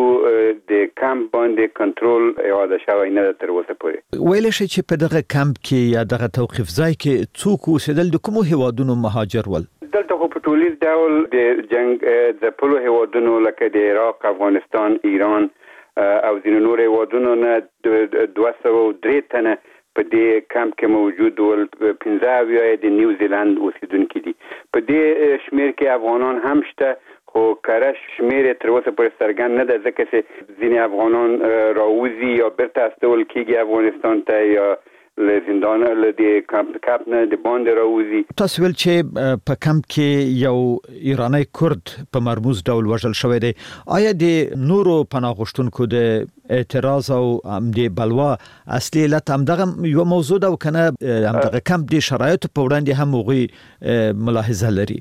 S22: د کمپ باندې کنټرول اعاده شوی نه ده تر اوسه پورې.
S2: ویل شي چې په دغه کمپ کې یا دغه توقيف ځای کې څوک اوسېدل، د کومو هیوادونو مهاجر ول؟
S22: دلته خو په ټولیز ډول د جنگ د پلو هیوادونو لکه د عراق، افغانستان، ایران او ځینو نور هیوادونو نه دوه سوه درې تنه په دې کمپ کې موجود ول. پنځه اویا د نیوزیلند اوسیدونکي دي. په دې شمیر کې افغانان هم شته خو کره شمیر تر اوسه پورې څرګند نه ده ځکه چې ځینې افغانان راوځي یا بیرته استول کېږي افغانستان ته یا له زندان له دې کمپ کاپ نه د باندې راوځي.
S2: تاسو ویل چې په کمپ کې یو ایرانی کورد په مرموز ډول وژل شوی دی. آیا د نورو پناهغوښتونکو د اعتراض او د بلوا اصلي علت همدغه یو موضوع ده او کنه همدغه کمپ د شرایطو په وړاندې هم هغوی ملاحظه لري؟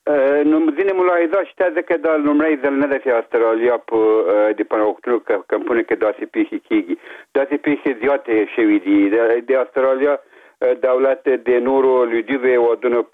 S22: نو ځینې ملاحظات شته ځکه دا لومړی ځل نه ده چې استرالیا په د پناهغوښتونکو کمپونو کې داسې پیښې کېږي. داسې پیښې زیاتې شوي دي. د استرالیا دولت د نورو لویدیځو هیوادونو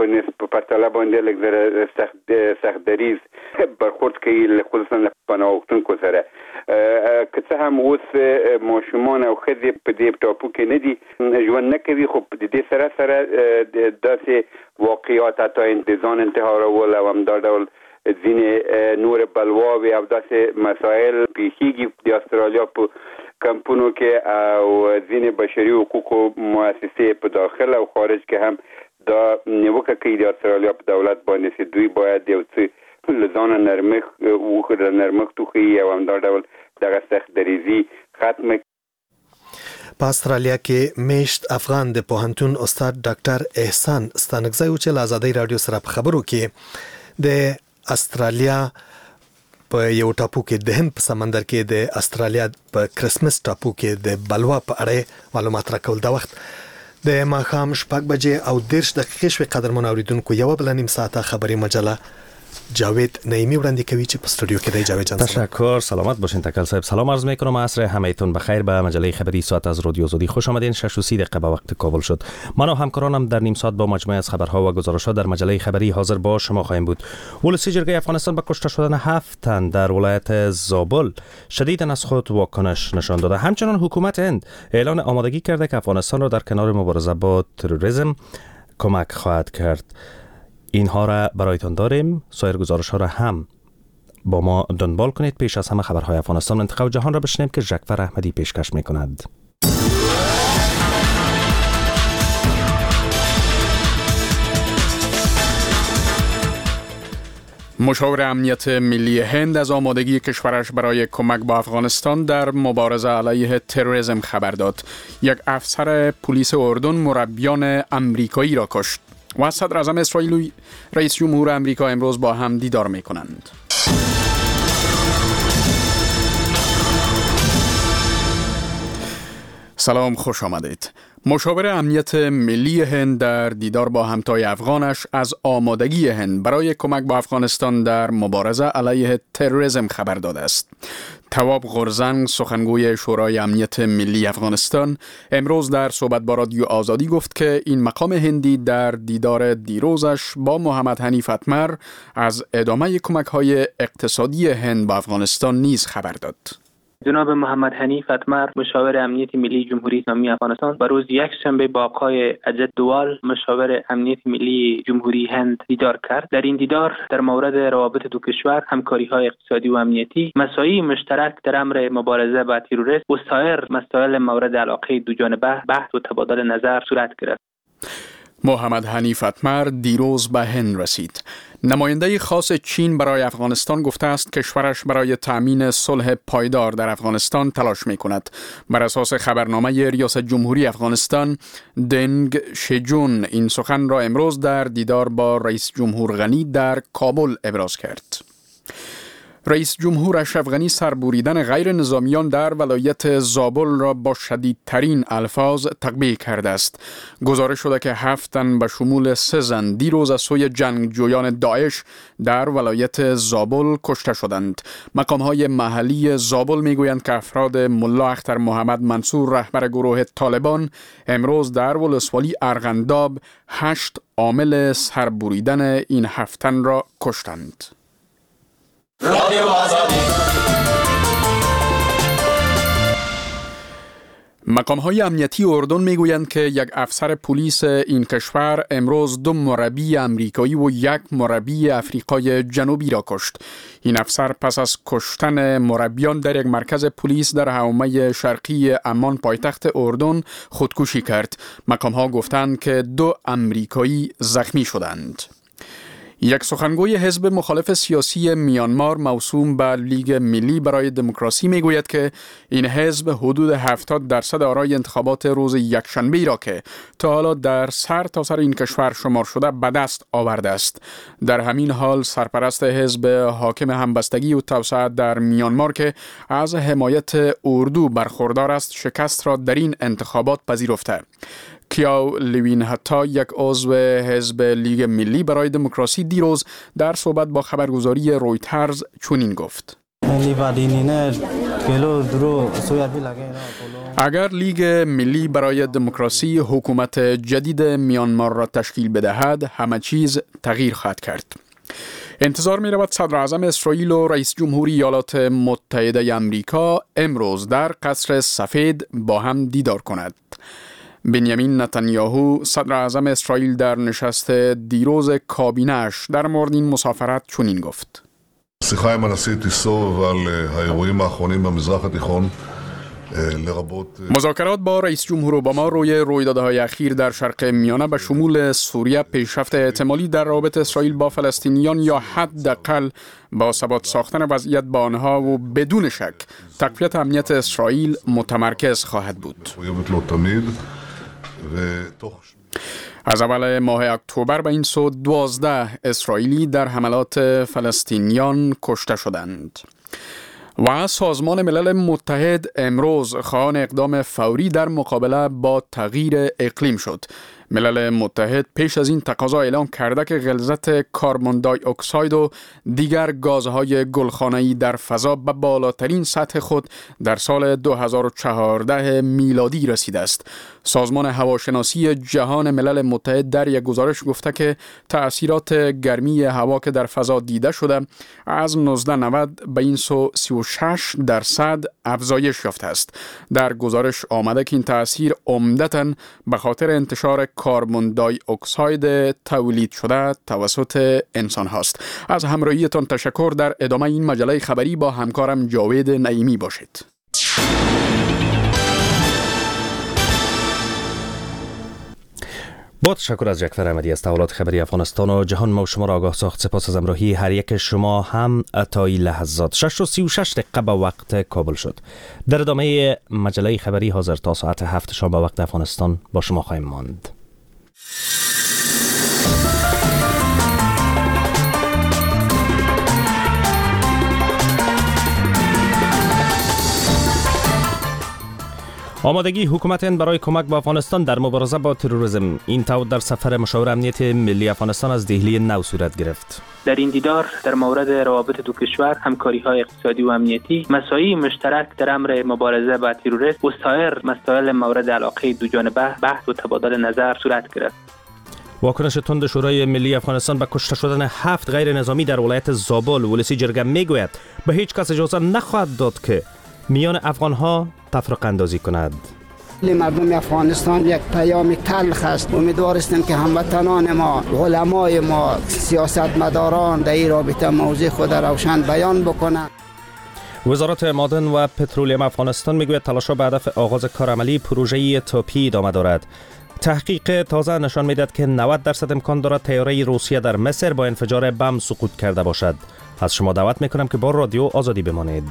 S22: په پرتله باندې لږ زره سخت سخت دریز برخورد کوي خصوصا له پناهغوښتونکو سره. که څه هم اوس ماشومان او ښځې په دې ټاپو کې نه دي ژوند نه کوي، خو د دې سره سره داسې واقعیات حتی انتظام انتحارول او همدا ډول ځینې نور بلواوې او داسې مسایل پیښیږي د استرالیا په کمپونو کې او ځینې بشري حقوقو مؤسسې په داخل او خارج کې هم دا نیوکه کوي د استرالیا په دولت باندې چې دوی باید یو څه لزان نرمخ او نرمخ توخی او همدا ډول دغه سخت دریزي ختم.
S1: په استرالیا کې میشت افغان د پوهنتون استاد ډاکټر احسان ستانکزی او چې آزادۍ رادیو سره په خبرو کې د استرالیا په یو ټاپو کې د هند په سمندر کې د استرالیا په کرسمس ټاپو کې د بلوا په اړه معلومات راکول. دا وخت د ماښام شپږ بجې او دېرش دقیقې شوې. قدرمن اوریدونکو یو بل نیم ساعته خبري مجله جاوید نعیمی وړاندې کوي چې په استودیو کې دی. جاوید جان
S3: تشکر، سلامت باشین. تکل صاحب سلام عرض میکنم. عصر همهتون بخیر. به مجله خبری ساعت از رادیو آزادی خوش آمدین. شش و سی دقیقه به وقت کابل شد. من و همکارانم در نیم ساعت با مجموعه از خبرها و گزارشات در مجله خبری حاضر با شما خواهیم بود. ولسی جرگه افغانستان به کشته شدن هفت تن در ولایت زابل شدیداً از خود واکنش نشان داده. همچنان حکومت هند اعلان آمادگی کرده که افغانستان را در کنار مبارزه با تروریسم کمک خواهد کرد. اینها را برایتان داریم. سایر گزارش ها را هم با ما دنبال کنید. پیش از همه خبرهای افغانستان و منطقه و جهان را بشنویم که ژکفر احمدی پیشکش می کند.
S20: مشاور امنیت ملی هند از آمادگی کشورش برای کمک با افغانستان در مبارزه علیه تروریسم خبر داد. یک افسر پلیس اردن مربیان امریکایی را کشت. و صدر اعظم اسرائیل رئیس جمهور آمریکا امروز با هم دیدار می کنند. سلام، خوش آمدید. مشاور امنیت ملی هند در دیدار با همتای افغانش از آمادگی هند برای کمک با افغانستان در مبارزه علیه تروریسم خبر داده است. تواب غرزنگ سخنگوی شورای امنیت ملی افغانستان امروز در صحبت با رادیو آزادی گفت که این مقام هندی در دیدار دیروزش با محمد حنیف اتمر از ادامه کمک‌های اقتصادی هند با افغانستان نیز خبر داد.
S4: جناب محمد حنیف اتمر مشاور امنیت ملی جمهوری اسلامی افغانستان با روز یکشنبه با آقای اجد دوال مشاور امنیت ملی جمهوری هند دیدار کرد. در این دیدار در مورد روابط دو کشور، همکاری‌های اقتصادی و امنیتی، مسائل مشترک در امر مبارزه با تروریسم و سایر مسائل مورد علاقه دو جانبه بحث و تبادل نظر صورت گرفت.
S20: محمد حنیف اتمر دیروز به هند رسید. نماینده خاص چین برای افغانستان گفته است کشورش برای تأمین صلح پایدار در افغانستان تلاش می کند. بر اساس خبرنامه ریاست جمهوری افغانستان، دنگ شجون این سخن را امروز در دیدار با رئیس جمهور غنی در کابل ابراز کرد. رئیس جمهور اشرف غنی سربریدن غیر نظامیان در ولایت زابل را با شدیدترین الفاظ تقبیح کرده است. گزارش شده که هفت تن به شمول سه زن دیروز از سوی جنگجویان داعش در ولایت زابل کشته شدند. مقام‌های محلی زابل میگویند که افراد ملا اختر محمد منصور رهبر گروه طالبان امروز در ولسوالی ارغنداب هشت عامل سربریدن این هفت تن را کشتند. رادیو آزادی. مقام‌های امنیتی اردن میگویند که یک افسر پلیس این کشور امروز دو مربی امریکایی و یک مربی افریقای جنوبی را کشت. این افسر پس از کشتن مربیان در یک مرکز پلیس در حومه شرقی عمان پایتخت اردن خودکشی کرد. مقام‌ها گفتند که دو امریکایی زخمی شدند. یک سخنگوی حزب مخالف سیاسی میانمار موسوم به لیگ ملی برای دموکراسی میگوید که این حزب حدود هفتاد درصد آرای انتخابات روز یکشنبه را که تا حالا در سر تا سر این کشور شمار شده به دست آورده است. در همین حال سرپرست حزب حاکم همبستگی و توسعه در میانمار که از حمایت اردو برخوردار است شکست را در این انتخابات پذیرفته. کیاو لیوین حتی یک عضو حزب لیگ ملی برای دموکراسی دیروز در صحبت با خبرگزاری رویترز چنین گفت: اگر لیگ ملی برای دموکراسی حکومت جدید میانمار را تشکیل بدهد همه چیز تغییر خواهد کرد. انتظار می رود صدر اعظم اسرائیل و رئیس جمهوری ایالات متحده آمریکا امروز در قصر سفید با هم دیدار کند. بنیامین نتانیاهو صدر اعظم اسرائیل در نشست دیروز کابینه‌اش در مورد این مسافرت چنین گفت:
S5: שיחה עם הנשיא טיסוב על האירועים האחרונים במזרח התיכון.
S20: مذاکرات با رئیس جمهور اوباما روی رویدادهای اخیر در شرق میانه به شمول سوریه، پیشرفت احتمالی در روابط اسرائیل با فلسطینیان یا حداقل با ثبات ساختن وضعیت با آنها و بدون شک تقویت امنیت اسرائیل متمرکز خواهد بود. از اول ماه اکتبر به این سو دوازده اسرائیلی در حملات فلسطینیان کشته شدند. و سازمان ملل متحد امروز خواهان اقدام فوری در مقابله با تغییر اقلیم شد. ملل متحد پیش از این تقاضا اعلام کرده که غلظت کربن دی اکساید و دیگر گازهای گلخانه‌ای در فضا به بالاترین سطح خود در سال دو هزار و چهارده میلادی رسیده است. سازمان هواشناسی جهان ملل متحد در یک گزارش گفته که تأثیرات گرمی هوا که در فضا دیده شده از نوزده نود به این سو سی و شش درصد افزایش یافته است. در گزارش آمده که این تأثیر عمدتاً به خاطر انتشار کربن دی اکساید تولید شده توسط انسان هاست. از همراهیتان تشکر. در ادامه این مجله خبری با همکارم جاوید نعیمی باشید.
S3: با تشکر از جعفر احمدی از تحولات خبری افغانستان و جهان ما و شما را آگاه ساخت. سپاس از همراهی هر یک شما هم تا این لحظات. شش و سی و شش دقیقه به وقت کابل شد. در ادامه مجله خبری حاضر تا ساعت هفت شام به وقت افغانستان با شما خواهیم ماند. آمادگی حکومت هند برای کمک به افغانستان در مبارزه با تروریسم. این طور در سفر مشاور امنیت ملی افغانستان از دهلی نو صورت گرفت.
S4: در این دیدار در مورد روابط دو کشور، همکاری‌های اقتصادی و امنیتی، مسائل مشترک در امر مبارزه با تروریسم و سایر مسائل مورد علاقه دو جانبه بحث و تبادل نظر صورت گرفت.
S3: واکنش تند شورای ملی افغانستان به کشته شدن هفت غیر نظامی در ولایت زابل. ولسی جرگه میگوید به هیچ کس اجازه نخواهد داد که میان افغان‌ها تفرقه اندازی کند.
S8: مردم افغانستان یک پیام تلخ است. امیدوارستیم که هموطنان ما، علمای ما، سیاستمداران در این رابطه موضع خود روشن بیان بکنند.
S3: وزارت معدن و پترولیم افغانستان میگوید تلاش‌ها به هدف آغاز کارعملی پروژه توپی ادامه دارد. تحقیق تازه نشان میدهد که نود درصد امکان دارد طیاره روسیه در مصر با انفجار بم سقوط کرده باشد. از شما دعوت میکنم که با رادیو آزادی بمانید.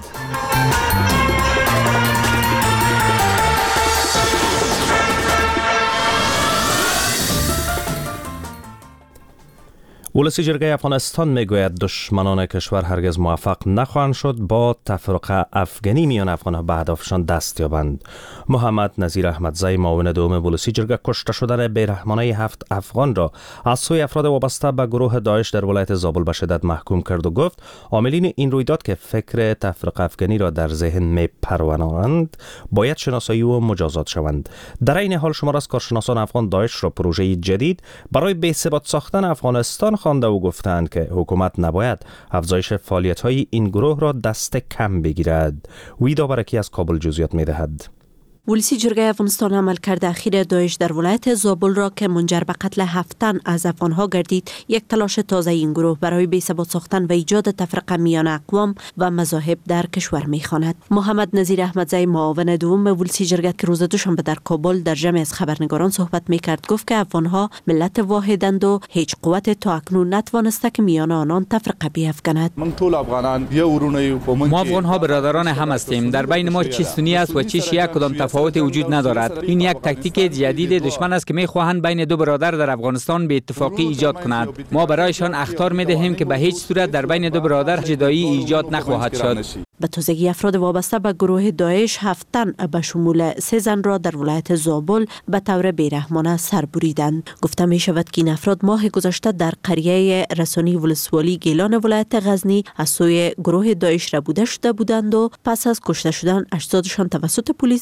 S3: ولسی جرگه افغانستان میگوید دشمنان کشور هرگز موفق نخواهند شد با تفرقه افغانی میان افغانها به هدفشان دست یابند. محمد نظیر احمدزی معاون دوم ولسی جرگه کشته شدن بیرحمانه هفت افغان را از سوی افراد وابسته به گروه داعش در ولایت زابل به شدت محکوم کرد و گفت عاملین این رویداد که فکر تفرقه افغانی را در ذهن میپرورانند باید شناسایی و مجازات شوند. در این حال شمار از کارشناسان افغان داعش را پروژه جدید برای بی‌ثبات ساختن افغانستان خوانده و گفتند که حکومت نباید افزایش فعالیت‌های این گروه را دست کم بگیرد. ویدا برکی از کابل جزئیات می‌دهد.
S6: ولسی جرگه افغانستان عملکرد اخیر داعش در ولایت زابل را که منجر به قتل هفت تن از افغانها گردید یک تلاش تازه این گروه برای بی‌ثبات ساختن و ایجاد تفرقه میان اقوام و مذاهب در کشور می‌خواند. محمد نظیر احمدزی معاون دوم ولسی جرگه که روز دوشنبه در کابل در جمع از خبرنگاران صحبت می‌کرد گفت که افغانها ملت واحدند و هیچ قوت تا اکنون نتوانسته که میان آنان تفرقه بیافکند.
S23: ما افغانها برادران هم هستیم. در بین ما چه سنی است و چه شیعه کدام تفاوت وجود ندارد. این یک تاکتیک جدید دشمن است که می‌خواهند بین دو برادر در افغانستان به اتفاقی ایجاد کنند. ما برایشان اخطار می‌دهیم که به هیچ صورت در بین دو برادر جدایی ایجاد نخواهد شد.
S6: به تازگی افراد وابسته به گروه داعش هفت تن به شمول سه زن را در ولایت زابل به طور بیرحمانه سر بریدند. گفته می شود که این افراد ماه گذشته در قریه رسانی ولسوالی گیلان ولایت غزنی از سوی گروه داعش ربوده شده بودند و پس از کشته شدن اجسادشان توسط پلیس به شفاخانه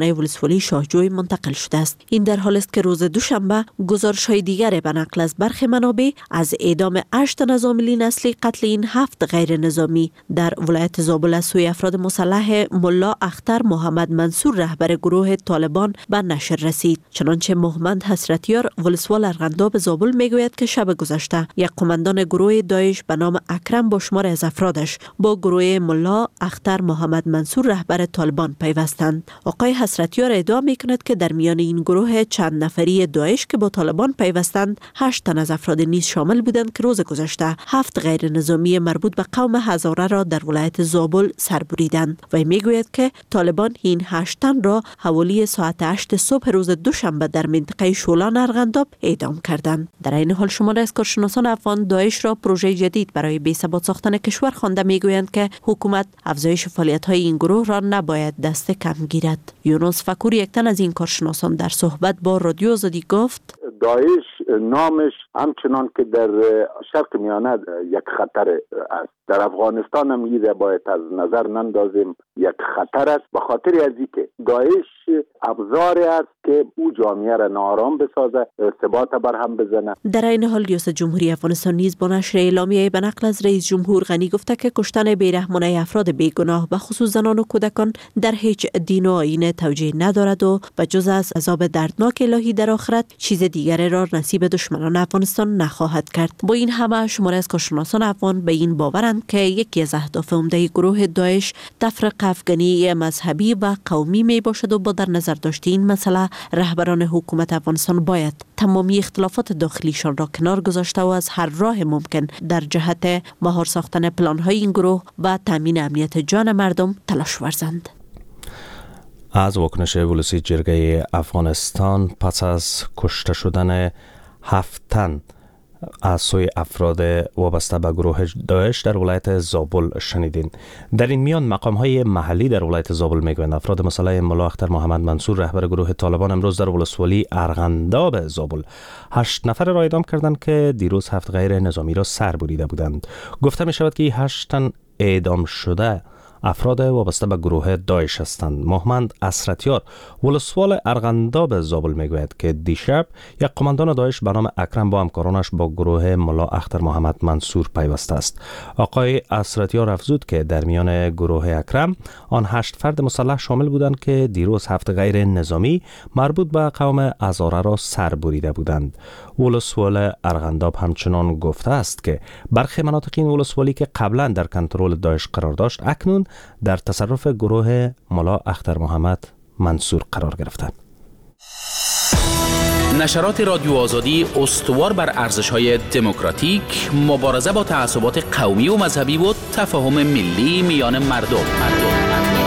S6: خانه ولسوالی شاهجوی منتقل شده است. این در حال است که روز دوشنبه گزارش‌های دیگری به نقل از برخی منابع از اعدام هشت نظامی اصلی قتل این هفت غیر نظامی در ولایت زابل از سوی افراد مسلح ملا اختر محمد منصور رهبر گروه طالبان به نشر رسید. چنانچه محمد حسرتیار ولسوال ارغنداب زابل میگوید که شب گذشته یک قماندان گروه داعش به نام اکرم با شمار از افرادش با گروه ملا اختر محمد منصور رهبر طالبان پیوستند. آقای حسرتیار ادعا میکند که در میان این گروه چند نفری داعش که با طالبان پیوستند هشت تن از افراد نیز شامل بودند که روز گذشته هفت غیر نظامی مربوط به قوم هزاره را در ولایت زابل سر بریدند و میگوید که طالبان این هشت تن را حوالی ساعت هشت صبح روز دوشنبه در منطقه شولان ارغنداب اعدام کردند. در این حال شماری از کارشناسان افغان داعش را پروژه جدید برای بی‌ثبات ساختن کشور خوانده میگویند که حکومت افزایش فعالیت‌های این گروه را نباید دست کم گیرد. یونس فکور یک تن از این کارشناسان در صحبت با رادیو آزادی گفت
S7: داعش نامش همچنان که در شرق میانه یک خطر است، در افغانستان هم این باید از نظر نندازیم یک خطر است، به خاطر از اینکه داعش ابزاری است که او جامعه را ناآرام بسازه، ثبات بر هم بزنه.
S6: در این حال ریاست جمهوری افغانستان نیز با نشر اعلامیه به نقل از رئیس جمهور غنی گفته که کشتن بیرحمانه افراد بیگناه به خصوص زنان و کودکان در هیچ دین و آیین توجیه ندارد و به جز از عذاب دردناک الهی در آخرت چیز دیگری را نصیب دشمنان افغانستان نخواهد کرد. با این همه شمار از کارشناسان افغان به این باورند که یکی از اهداف عمده گروه داعش تفرقه افغانی مذهبی و قومی می باشد و با در نظر داشت این مسئله رهبران حکومت افغانستان باید تمامی اختلافات داخلیشان را کنار گذاشته و از هر راه ممکن در جهت مهار ساختن پلان‌های این گروه و تامین امنیت جان مردم تلاش ورزند.
S3: از واکنش ولسی جرگه افغانستان پس از کشته شدن هفت تن از سوی افراد وابسته به گروه داعش در ولایت زابل شنیدین. در این میان مقام‌های محلی در ولایت زابل میگویند افراد مسلح ملا اختر محمد منصور رهبر گروه طالبان امروز در ولسوالی ارغنداب زابل هشت نفر را اعدام کردند که دیروز هفت غیر نظامی را سر بریده بودند. گفته می شود که هشت تن اعدام شده افراد وابسته به گروه داعش هستند. محمد اسرتیار ولسوال ارغنداب زابل میگوید که دیشب یک قماندان داعش به نام اکرم با همکارانش با گروه ملا اختر محمد منصور پیوسته است. آقای اسرتیار افزود که در میان گروه اکرم آن هشت فرد مسلح شامل بودند که دیروز هفت غیر نظامی مربوط به قوم هزاره را سر بریده بودند. ولسوال ارغنداب همچنان گفته است که برخی مناطق این ولسوالی که قبلا در کنترل داعش قرار داشت اکنون در تصرف گروه ملا اختر محمد منصور قرار گرفتند.
S9: نشرات رادیو آزادی استوار بر ارزش‌های دموکراتیک، مبارزه با تعصبات قومی و مذهبی و تفاهم ملی میان مردم. مردم.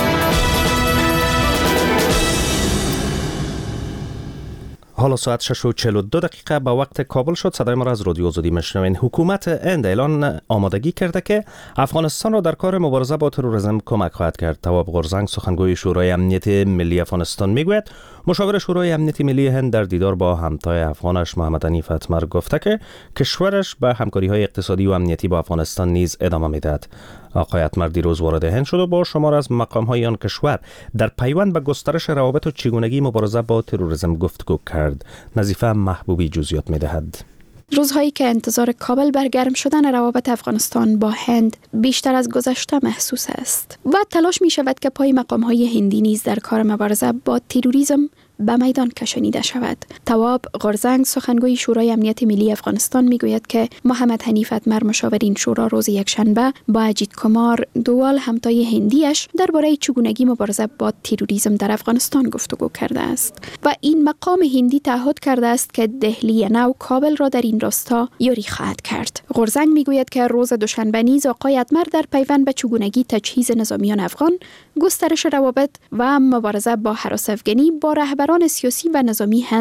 S3: حالا ساعت شش و چهل و دو دقیقه به وقت کابل شد. صدای ما را از رادیو آزادی میشنوین. حکومت هند اعلان آمادگی کرده که افغانستان را در کار مبارزه با تروریسم کمک خواهد کرد. تواب غورزنگ سخنگوی شورای امنیت ملی افغانستان میگوید مشاور شورای امنیت ملی هند در دیدار با همتای افغانش محمد حنیف اتمر گفته که کشورش به همکاری‌های اقتصادی و امنیتی با افغانستان نیز ادامه میدهد. آقای اتمر دیروز وارد هند شد و با شمار از مقام‌های آن کشور در پیوند به گسترش روابط و چگونگی مبارزه با تروریسم گفتگو کرد. نظیفه محبوبی جزئیات می‌دهد.
S10: روزهایی که انتظار کابل بر گرم شدن روابط افغانستان با هند بیشتر از گذشته محسوس است و تلاش می شود که پای مقام‌های هندی نیز در کار مبارزه با تروریسم به میدان کشانیده شود. تواب غورزنگ سخنگوی شورای امنیت ملی افغانستان میگوید که محمد حنیف اتمر مشاور این شورا روز یکشنبه با اجیت کمار دوال همتای هندیش درباره چگونگی مبارزه با تروریسم در افغانستان گفتگو کرده است و این مقام هندی تعهد کرده است که دهلی نو کابل را در این راستا یاری خواهد کرد. غورزنگ میگوید که روز دوشنبه نیز آقای اتمر در پیوند به چگونگی تجهیز نظامیان افغان، گسترش روابط و مبارزه با هراس افغانی با رهبران سیاسی و نظامی هند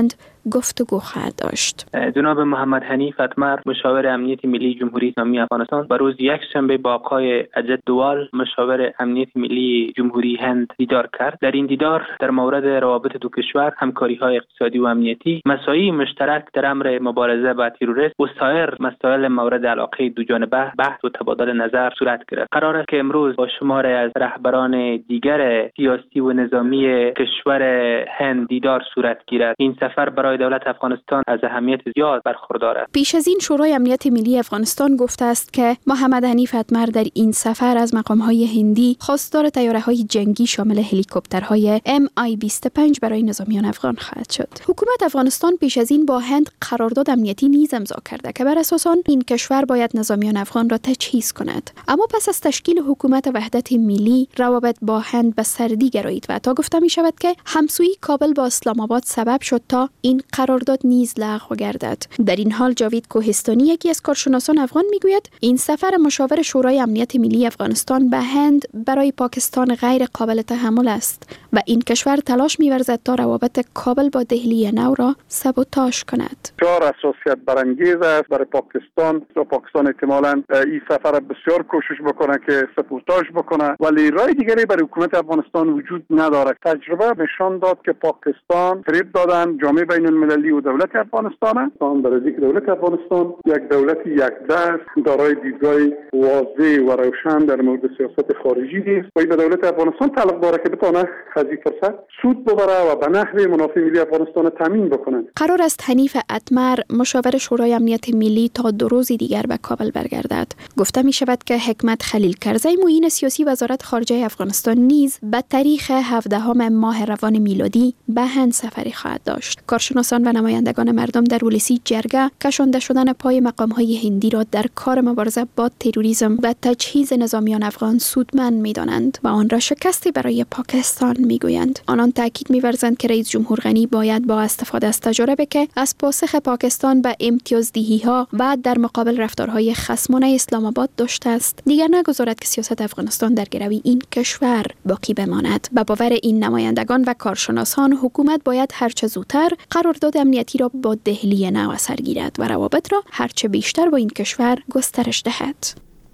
S10: گفتگو خواهد داشت.
S4: جناب محمد حنیف اتمر مشاور امنیت ملی جمهوری اسلامی افغانستان به روز یک شنبه با آقای اجد دوال مشاور امنیت ملی جمهوری هند دیدار کرد. در این دیدار در مورد روابط دو کشور، همکاری‌های اقتصادی و امنیتی، مسائل مشترک در امر مبارزه با تروریسم و سایر مسائل مورد علاقه دو جانبه بحث و تبادل نظر صورت گرفت. قرار است که امروز با شمار از رهبران دیگر سیاسی و نظامی کشور هند دیدار صورت گیرد. این سفر برای دولت افغانستان از اهمیت زیاد برخوردار است.
S10: پیش از این شورای امنیت ملی افغانستان گفته است که محمد حنیف اتمر در این سفر از مقام‌های هندی خواستار طیاره‌های جنگی شامل هلیکوپترهای ام آی بیست و پنج برای نظامیان افغان خواهد شد. حکومت افغانستان پیش از این با هند قرارداد امنیتی نیز امضا کرده که بر اساس آن این کشور باید نظامیان افغان را تجهیز کند. اما پس از تشکیل حکومت وحدت ملی، روابط با هند به سردی گرایید و تا گفته می شود که همسویی کابل با اسلام آباد سبب شد تا این قرارداد نیز لغو گردد. در این حال جاوید کوهستانی، یکی از کارشناسان افغان، میگوید این سفر مشاور شورای امنیت ملی افغانستان به هند برای پاکستان غیر قابل تحمل است و این کشور تلاش می‌ورزد تا روابط کابل با دهلی نو را سابوتاژ کند.
S11: بسیار حساسیت برانگیز است برای پاکستان و پاکستان احتمالاً این سفر بسیار کوشش بکنه که سابوتاژ بکنه، ولی راه دیگری برای حکومت افغانستان وجود ندارد. تجربه نشان داد که پاکستان فریب دادن جامعه بین المللی و دولت افغانستان. آن برای اینکه دولت افغانستان یک دولت یک دست دارای دیدگاه واضح و روشن در مورد سیاست خارجی نیست و این به دولت افغانستان تعلق داره که بتونه از این فرصت سود ببره و به نحو منافع ملی افغانستان تامین بکنه.
S10: قرار است حنیف اتمر مشاور شورای امنیت ملی تا دو روز دیگر به کابل برگردد. گفته می شود که حکمت خلیل کرزی، معین سیاسی وزارت خارجه افغانستان، نیز به تاریخ هفدهم ماه روان میلادی به هند سفری خواهد داشت. کارشناسان و نمایندگان مردم در ولسی جرگه کشانده شدن پای مقام‌های هندی را در کار مبارزه با تروریسم و تجهیز نظامیان افغان سودمند می‌دانند و آن را شکستی برای پاکستان می‌گویند. آنان تاکید می‌ورزند که رئیس جمهور غنی باید با استفاده از تجربه که از پاسخ پاکستان به امتیازدهی‌ها و در مقابل رفتارهای خصمانه اسلام آباد داشته است، دیگر نگذارد که سیاست افغانستان در گروی این کشور باقی بماند. به باور این نمایندگان و کارشناسان، حکومت باید هرچه زودتر قرارداد امنیتی را با دهلی نو اثر گیرد و روابط را هرچه بیشتر با این کشور گسترش دهد.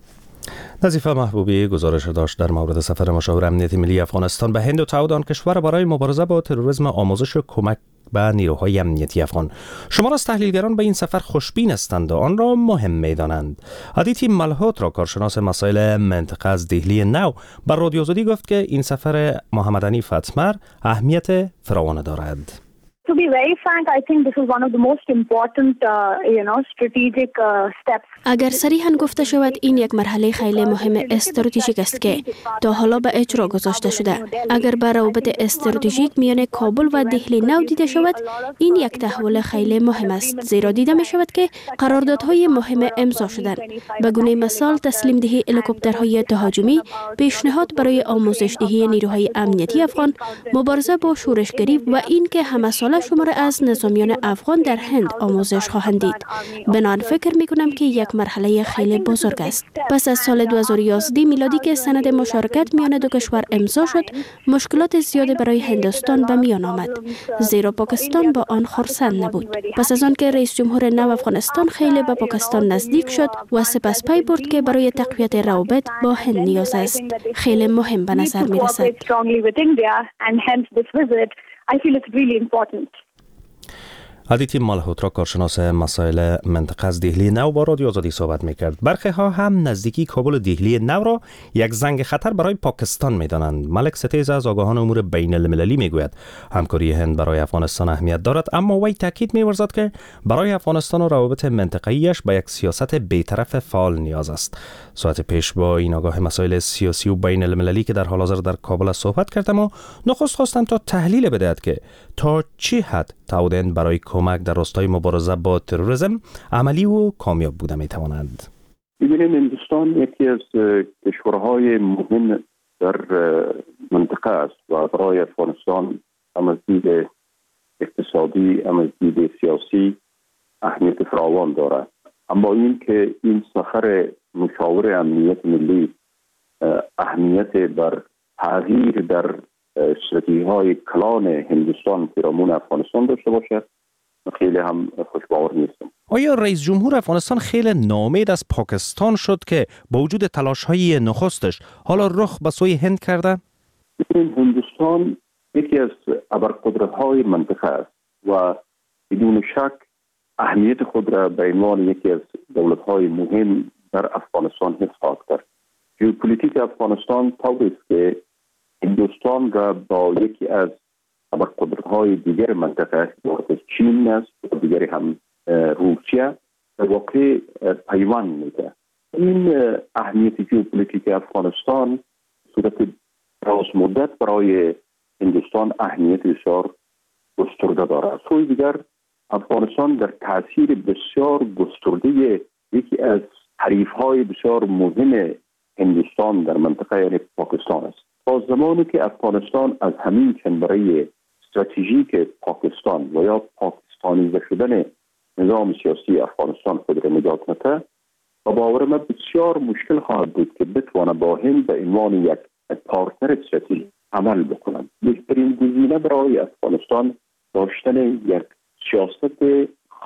S3: نظیفه محبوبی گزارش داشت در مورد سفر مشاور امنیت ملی افغانستان به هند و تعهد آن کشور برای مبارزه با تروریسم آموزش و کمک به نیروهای امنیتی افغان. شمار از تحلیلگران به این سفر خوشبین هستند و آن را مهم می‌دانند. آدیتی ملهوت را کارشناس مسائل منطقه از دهلی نو بر رادیو آزادی گفت که این سفر محمد حنیف اتمر اهمیت فراوان دارد.
S12: To be very frank, I think this is one of the most important, uh, you know, strategic uh, steps.
S13: اگر صریحاً گفته شود این یک مرحله خیلی مهم استراتژیک است که تا حالا به اجرا گذاشته شده. اگر به روابط استراتژیک میان کابل و دهلی نو دیده شود، این یک تحول خیلی مهم است، زیرا دیده می شود که قراردادهای مهم امضا شدند. به گونه مثال تسلیم دهی هلیکوپترهای تهاجمی، پیشنهاد برای آموزش دهی نیروهای امنیتی افغان، مبارزه با شورشگری و این که همه ساله شمار از نظامیان افغان در هند آموزش خواهند دید. بنابراین فکر می کنم که یک مرحله خیلی بزرگ است. پس از سال دو هزار و یازده میلادی که سند مشارکت میان دو کشور امضا شد، مشکلات زیادی برای هندوستان به میان آمد، زیرا پاکستان با آن خرسند نبود. پس از آن که رئیس جمهور نو افغانستان خیلی به پاکستان نزدیک شد و سپس پی برد که برای تقویت روابط با هند نیاز است، خیلی مهم به نظر می رسد.
S12: I feel it's really important.
S3: آدیتی مالهوترا کارشناس مسائل منطقه از دهلی نو با رادیو آزادی صحبت میکرد. برخی ها هم نزدیکی کابل دهلی نو را یک زنگ خطر برای پاکستان میدانند. ملک ستیز از آگاهان امور بین المللی میگوید همکاری هند برای افغانستان اهمیت دارد، اما وی تاکید می‌ورزد که برای افغانستان و روابط منطقه‌ایش به یک سیاست بی‌طرف فعال نیاز است. ساعت پیش با این آگاه مسائل سیاسی و بین المللی که در حال حاضر در کابل صحبت کردم و نخست خواستم تا تحلیل بدهد که تا چه حد تعهد برای کمک در راستای مبارزه با تروریسم عملی و کامیاب بوده میتواند.
S24: ببینید هندوستان یکی از کشورهای مهم در منطقه است و برای افغانستان هم از دید اقتصادی هم از دید سیاسی اهمیت فراوان دارد. اما این که این سفر مشاور امنیت ملی اهمیت بر تغییر در استراتژی های کلان هندوستان پیرامون افغانستان داشته باشد خیلی هم خوشباور نیستم.
S3: آیا رئیس جمهور افغانستان خیلی ناامید از پاکستان شد که با وجود تلاش‌های نخستش حالا رخ به سوی هند کرده؟
S24: این هندوستان یکی از ابرقدرت‌های منطقه است و بدون شک اهمیت خود را به عنوان یکی از دولت‌های مهم در افغانستان حفظ کرد. ژئوپلیتیک افغانستان طوری است که هندوستان را با یکی از ابرقدرت‌های دیگر منطقه است، چین است و دیگری هم روسیه در واقع پیوند میده. این اهمیت ژئوپلیتیک افغانستان صورت دراز مدت برای هندوستان اهمیت بسیار گسترده دارد. سوی دیگر افغانستان در تاثیر بسیار گسترده یکی از حریف‌های بسیار مهم هندوستان در منطقه یعنی پاکستان است. تا زمانی که افغانستان از همین چنبره استراتژیک پاکستان و یا پاکستانیزه شدن نظام سیاسی افغانستان خود را نجات نده و باور من بسیار مشکل خواهد بود که بتوانه با هند به عنوان یک پارتنر استراتژیک عمل بکنند. بهترین گزینه برای افغانستان داشتن یک سیاست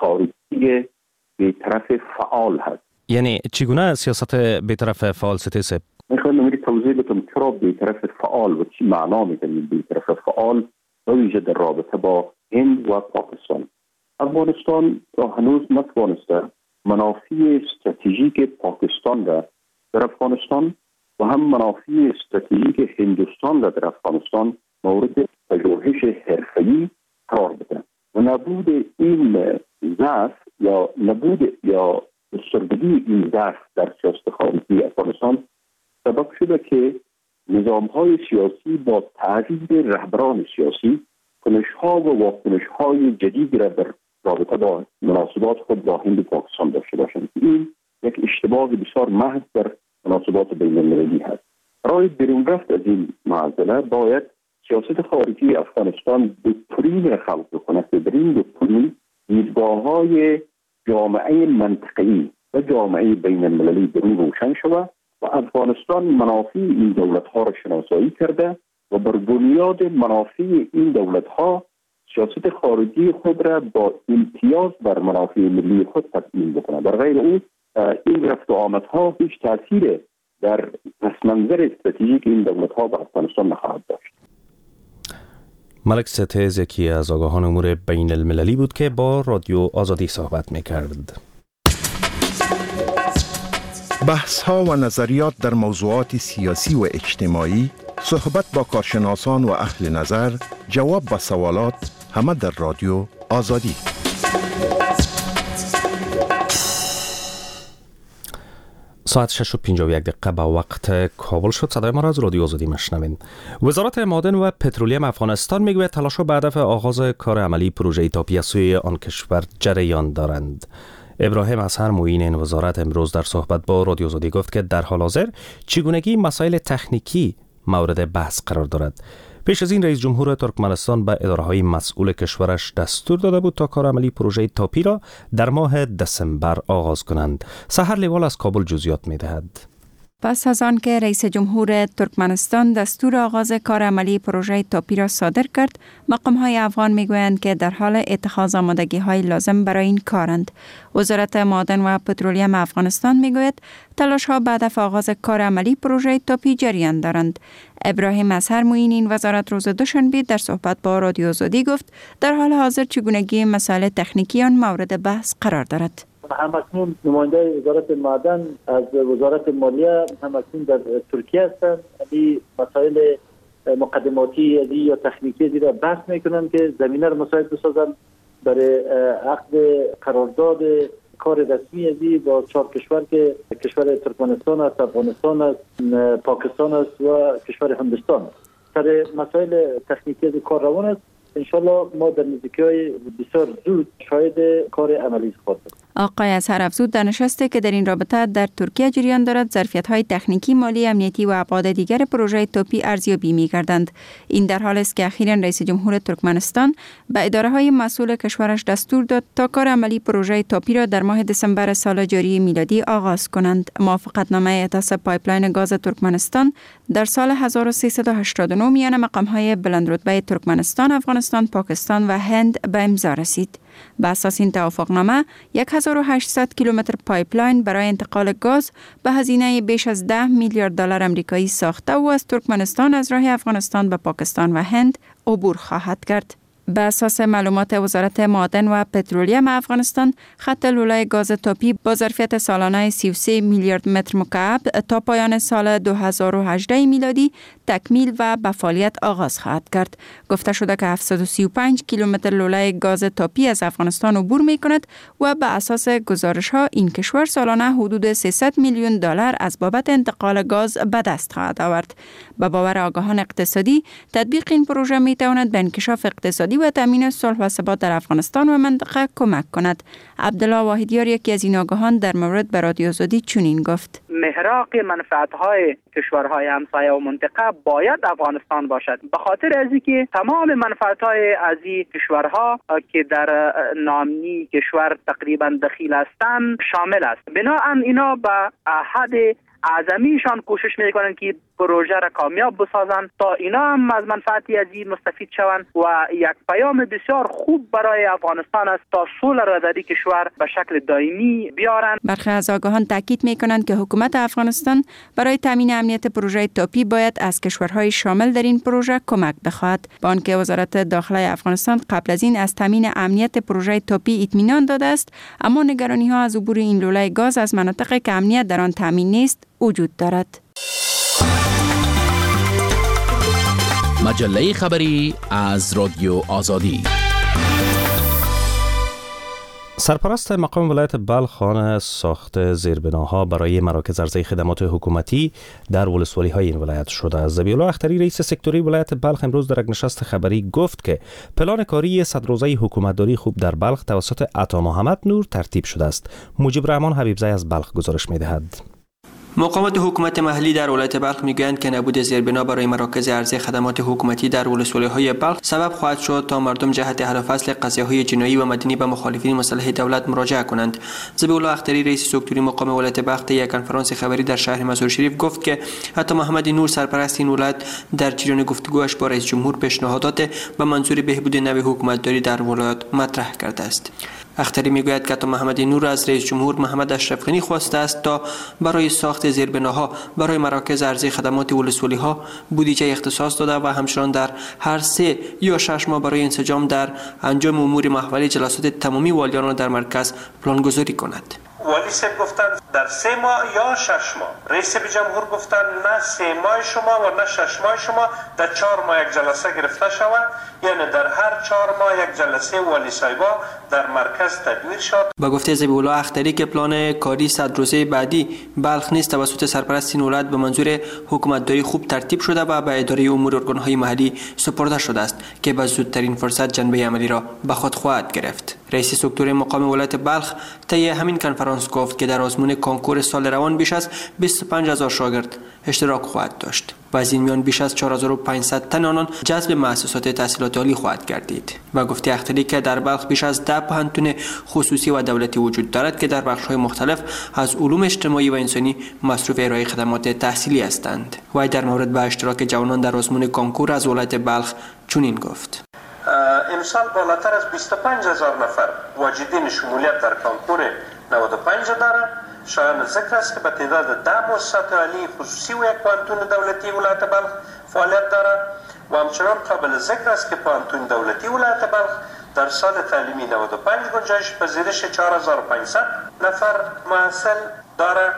S24: خارجی بی‌طرف فعال هست.
S3: یعنی چگونه سیاست بی‌طرف فعال ستیسه؟
S24: میخوام نمیری توضیح بدم چرا بی‌طرف فعال و چی معنا میکنه بی‌طرف فعال ویژه در رابطه با هند و پاکستان. افغانستان تا هنوز نتوانسته منافع استراتژیک پاکستان را در افغانستان و هم منافع استراتژیک هندوستان را در افغانستان مورد پژوهش حرفه‌ای قرار بده و نبود این ضعف یا نبود یا گستردگی این ضعف در سیاست خارجی افغانستان سبب شده که نظام‌های سیاسی با تغییر رهبران سیاسی کنش‌ها و واکنش‌های جدید را در رابطه با مناسبات خود با هند و پاکستان داشته باشند. این یک اشتباه بسیار محض در مناسبات بین المللی هست. برای بیرون رفت از این معضله باید سیاست خارجی افغانستان دکترین را خلق بکنه که در این دکترین دیدگاه‌های جامعه منطقه‌ای و جامعه بین المللی در اون روشن شود و افغانستان منافع این دولت‌ها را شناسایی کرده و بر بنیاد منافع این دولت‌ها سیاست خارجی خود را با امتیاز بر منافع ملی خود تطبیق بکنه. در غیر او این رفت و آمدها هیچ تأثیر در پس‌منظر استراتژیک این دولت‌ها به افغانستان نخواهد داشت.
S3: ملک ستیز یکی از آگاهان امور بین المللی بود که با رادیو آزادی صحبت می‌کرد.
S14: بحث‌ها و نظریات در موضوعات سیاسی و اجتماعی، صحبت با کارشناسان و اهل نظر، جواب به سوالات، همه در رادیو آزادی.
S3: ساعت شش و پنجاه و یک دقیقه به وقت کابل شد. صدای ما را از رادیو آزادی میشنوید. وزارت معادن و پترولیم افغانستان میگوید تلاش‌ها به هدف آغاز کار عملی پروژه تاپی از سوی آن کشور جریان دارند. ابراهیم اصغر معین این وزارت امروز در صحبت با رادیو آزادی گفت که در حال حاضر چگونگی مسائل تکنیکی مورد بحث قرار دارد. پیش از این رئیس جمهور ترکمنستان به اداره‌های مسئول کشورش دستور داده بود تا کار عملی پروژه تاپی را در ماه دسامبر آغاز کنند. سحر لیوال از کابل جزئیات می‌دهد.
S15: پس از آن که رئیس جمهور ترکمنستان دستور آغاز کار عملی پروژه تاپی را صادر کرد، مقام‌های افغان می‌گویند که در حال اتخاذ آمادگی‌های لازم برای این کارند. وزارت معادن و پترولیم افغانستان می‌گوید تلاش‌ها به هدف آغاز کار عملی پروژه تاپی جریان دارند. ابراهیم اصغر معین این وزارت روز دوشنبه در صحبت با رادیو آزادی گفت در حال حاضر چگونگی مسائل تکنیکی آن مورد بحث قرار دارد.
S16: همکنون نماینده وزارت معدن از وزارت مالیه همکنون در ترکیه هستند. این مسائل مقدماتی یا تکنیکی را بحث میکنند که زمینه را مساعد بسازند برای عقد قرارداد کار رسمی ازی با چهار کشور که کشور ترکمنستان است، افغانستان است، پاکستان است و کشور هندوستان. سر مسائل تکنیکی از کار روان است. انشالله ما در نزدیکی‌های بسیار زود شاهد کار عملی خواهد بود.
S15: آقای اصغر افزود در نشستی که در این رابطه در ترکیه جریان دارد ظرفیت‌های تکنیکی، مالی، امنیتی و ابعاد دیگر پروژه تاپی ارزیابی می‌گردند. این در حالی است که اخیراً رئیس جمهور ترکمنستان به اداره‌های مسئول کشورش دستور داد تا کار عملی پروژه تاپی را در ماه دسامبر سال جاری میلادی آغاز کنند. موافقتنامه اعتصاب پایپلاین گاز ترکمنستان در سال هزار و سیصد و هشتاد و نه میان مقام‌های بلندرتبه ترکمنستان، افغانستان، پاکستان و هند به امضا رسید. به اساس این توافقنامه هزار و هشتصد کیلومتر پایپلاین برای انتقال گاز به هزینه بیش از ده میلیارد دلار آمریکایی ساخته و از ترکمنستان از راه افغانستان به پاکستان و هند عبور خواهد کرد. به اساس معلومات وزارت معادن و پترولیم افغانستان، خط لولای گاز تاپی با ظرفیت سالانه سی و سه میلیارد متر مکعب تا پایان سال دو هزار و هجده میلادی تکمیل و به فعالیت آغاز خواهد کرد. گفته شده که هفتصد و سی و پنج کیلومتر لولای گاز تاپی از افغانستان عبور می کند و به اساس گزارش ها این کشور سالانه حدود سیصد میلیون دلار از بابت انتقال گاز به دست خواهد آورد. به باور آگاهان اقتصادی، تطبیق این پروژه می تواند به انکشاف اقتصادی و تامین صلح و ثبات در افغانستان و منطقه کمک کند. عبدالله واحدیار یکی از این آگاهان در مورد به رادیو آزادی چنین گفت:
S17: محراق منفعت‌های کشورهای همسایه و منطقه باید افغانستان باشد، به خاطر از اینکه تمام منفعت‌های از این کشورها که در نامی کشور تقریبا دخیل هستند شامل است. بنابراین اینا به حد اعظمیشان کوشش میکنن که پروژه را کامیاب بسازند تا اینا هم از منفعتی از این مستفید شوند و یک پیام بسیار خوب برای افغانستان است تا صلح را در این کشور به شکل دائمی بیارند.
S15: برخی از آگاهان تاکید میکنند که حکومت افغانستان برای تامین امنیت پروژه تاپی باید از کشورهای شامل در این پروژه کمک بخواهد. با آنکه وزارت داخله افغانستان قبل از این از تامین امنیت پروژه تاپی اطمینان داده است، اما نگرانی ها از عبور این لولای گاز از مناطق که امنیت در آن تامین نیست وجود دارد.
S9: مجله خبری از رادیو آزادی.
S3: سرپرست مقام ولایت بلخ خواهان ساخت زیربناها برای مراکز عرضه خدمات حکومتی در ولسوالی‌های این ولایت شده است. ذبیح‌الله اختری رئیس سکتوری ولایت بلخ امروز در یک نشست خبری گفت که پلان کاری صد روزه حکومتداری خوب در بلخ توسط عطا محمد نور ترتیب شده است. مجیب رحمان حبیبزی از بلخ گزارش می‌دهد.
S18: مقامات حکومت محلی در ولایت بلخ میگویند که نبود زیربنا برای مراکز عرضه خدمات حکومتی در ولسوالی‌های بلخ سبب خواهد شد تا مردم جهت حل و فصل قضیه‌های جنایی و مدنی به مخالفین مسلح دولت مراجعه کنند. ذبیح‌الله اختری رئیس سکتوری مقام ولایت بلخ در یک کنفرانس خبری در شهر مزار شریف گفت که عطا محمد نور سرپرست این ولایت در جریان گفتگوش با رئیس جمهور پیشنهادات به منظور بهبود نوع حکومتداری در ولایت مطرح کرده است. اختری میگوید که عطا محمد نور از رئیس جمهور محمد اشرف غنی خواسته است تا برای ساخت زیربناها برای مراکز عرضه خدمات ولسوالی‌ها بودجه اختصاص داده و همچنان در هر سه یا شش ماه برای انسجام در انجام امور محوری جلسات تمامی والیان را در مرکز پلانگذاری کند.
S19: والی صاحب گفتن در سه ماه یا شش ماه، رئیس جمهور گفتن نه سه ماه شما و نه شش ماه شما، در چهار ماه یک جلسه گرفته شود، یعنی در هر چهار ماه یک جلسه والی صاحبا در مرکز تدویر شد.
S18: با گفته ذبیح‌الله اختری که پلان کاری صد روزه بعدی بلخ نیز توسط سرپرست این ولایت به منظور حکومتداری خوب ترتیب شده و به اداره امور ارگان‌های محلی سپرده شده است که به زودترین فرصت جنبه عملی را به خود خواهد گرفت. رئیس سکتور مقام ولایت بلخ طی همین کنفرانس گفت که در آزمون کنکور سال روان بیش از بیست و پنج هزار شاگرد اشتراک خواهد داشت و از این میان بیش از چهار هزار و پانصد تن آنان جذب مؤسسات تحصیلات عالی خواهد گردید. و گفته اختری که در بلخ بیش از ده پوهنتون خصوصی و دولتی وجود دارد که در بخش‌های مختلف از علوم اجتماعی و انسانی مصروف ارائه خدمات تحصیلی هستند. و در مورد به اشتراک جوانان در آزمون کنکور از ولایت بلخ چنین گفت:
S19: امسال بالاتر از بیست و پنج هزار نفر واجدین شمولیت در کنکور نود و پنج دارند. شایان ذکر است که به تعداد ده مؤسسات عالی خصوصی و یک پوهنتون دولتی ولایت بلخ فعالیت دارد و همچنان قابل ذکر است که پوهنتون دولتی ولایت بلخ در سال تعلیمی نود و پنج گنجایش پذیرش چهار هزار و پانصد نفر محصل دارد.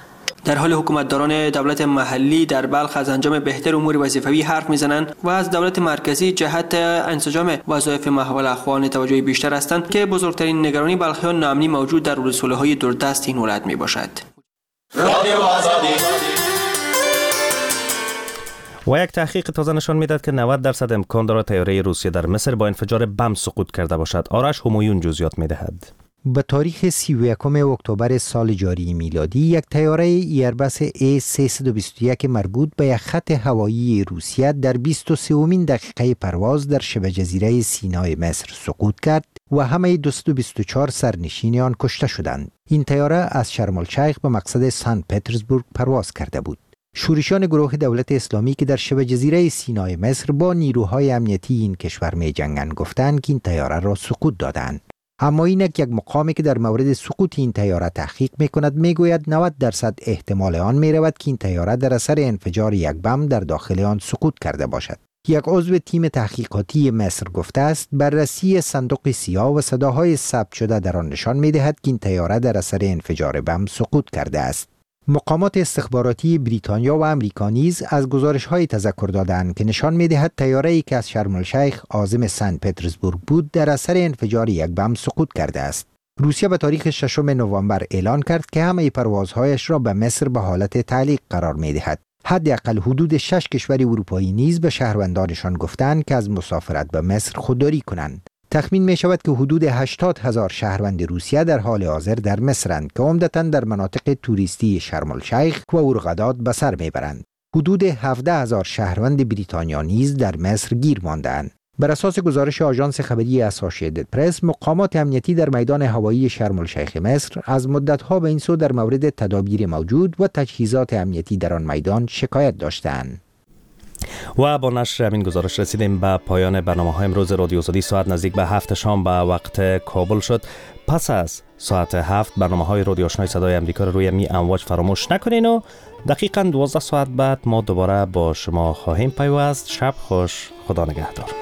S18: در حال حکومتداران دولت محلی در بلخ از انجام بهتر امور وظیفوی حرف میزنند و از دولت مرکزی جهت انسجام وظایف محول اخوان توجه بیشتر هستند که بزرگترین نگرانی بلخیان ناامنی موجود در ولسوالی‌های دوردست این ولایت می باشد.
S3: و یک تحقیق تازه نشان میدهد که نود درصد امکان دارد طیاره روسیه در مصر با انفجار بم سقوط کرده باشد. آرش همایون جزئیات میدهد.
S21: به تاریخ سی و یکم اکتبر سال جاری میلادی یک طیاره ایربس ای سیصد و بیست و یک مربوط به یک خط هوایی روسیه در بیست و سومین دقیقه پرواز در شبه جزیره سینای مصر سقوط کرد و همه دویست و بیست و چهار سرنشین آن کشته شدند. این طیاره از شرم الشیخ به مقصد سن پترزبورگ پرواز کرده بود. شورشیان گروه دولت اسلامی که در شبه جزیره سینای مصر با نیروهای امنیتی این کشور می جنگند گفتند که این طیاره را سقوط دادند. اما اینک یک مقامی که در مورد سقوط این طیاره تحقیق میکند میگوید نود درصد احتمال آن میرود که این طیاره در اثر انفجار یک بم در داخل آن سقوط کرده باشد. یک عضو تیم تحقیقاتی مصر گفته است بررسی صندوق سیاه و صداهای ثبت شده در آن نشان میدهد که این طیاره در اثر انفجار بم سقوط کرده است. مقامات استخباراتی بریتانیا و امریکا نیز از گزارش‌های تذکر دادند که نشان می‌دهد طیاره‌ای که از شرم الشیخ عازم سن پترزبورگ بود در اثر انفجار یک بم سقوط کرده است. روسیه به تاریخ ششم نوامبر اعلان کرد که همه پروازهایش را به مصر به حالت تعلیق قرار می‌دهد. حداقل حدود شش کشور اروپایی نیز به شهروندانشان گفتند که از مسافرت به مصر خودداری کنند. تخمین می شود که حدود هشتاد هزار شهروند روسیه در حال حاضر در مصرند که عمدتاً در مناطق توریستی شرم الشیخ و اورغداد به سر می برند. حدود هفده هزار شهروند بریتانیا نیز در مصر گیر مانده‌اند. بر اساس گزارش آژانس خبری اسوسییتد پرس، مقامات امنیتی در میدان هوایی شرم الشیخ مصر از مدت‌ها به این سو در مورد تدابیر موجود و تجهیزات امنیتی در آن میدان شکایت داشتند.
S3: و با نشر همین گزارش رسیدیم به پایان برنامه های امروز رادیو آزادی. ساعت نزدیک به هفت شام به وقت کابل شد. پس از ساعت هفت برنامه های رادیو آشنای صدای امریکا رو روی می امواج فراموش نکنین و دقیقاً دوازده ساعت بعد ما دوباره با شما خواهیم پیوست. شب خوش، خدا نگهدار.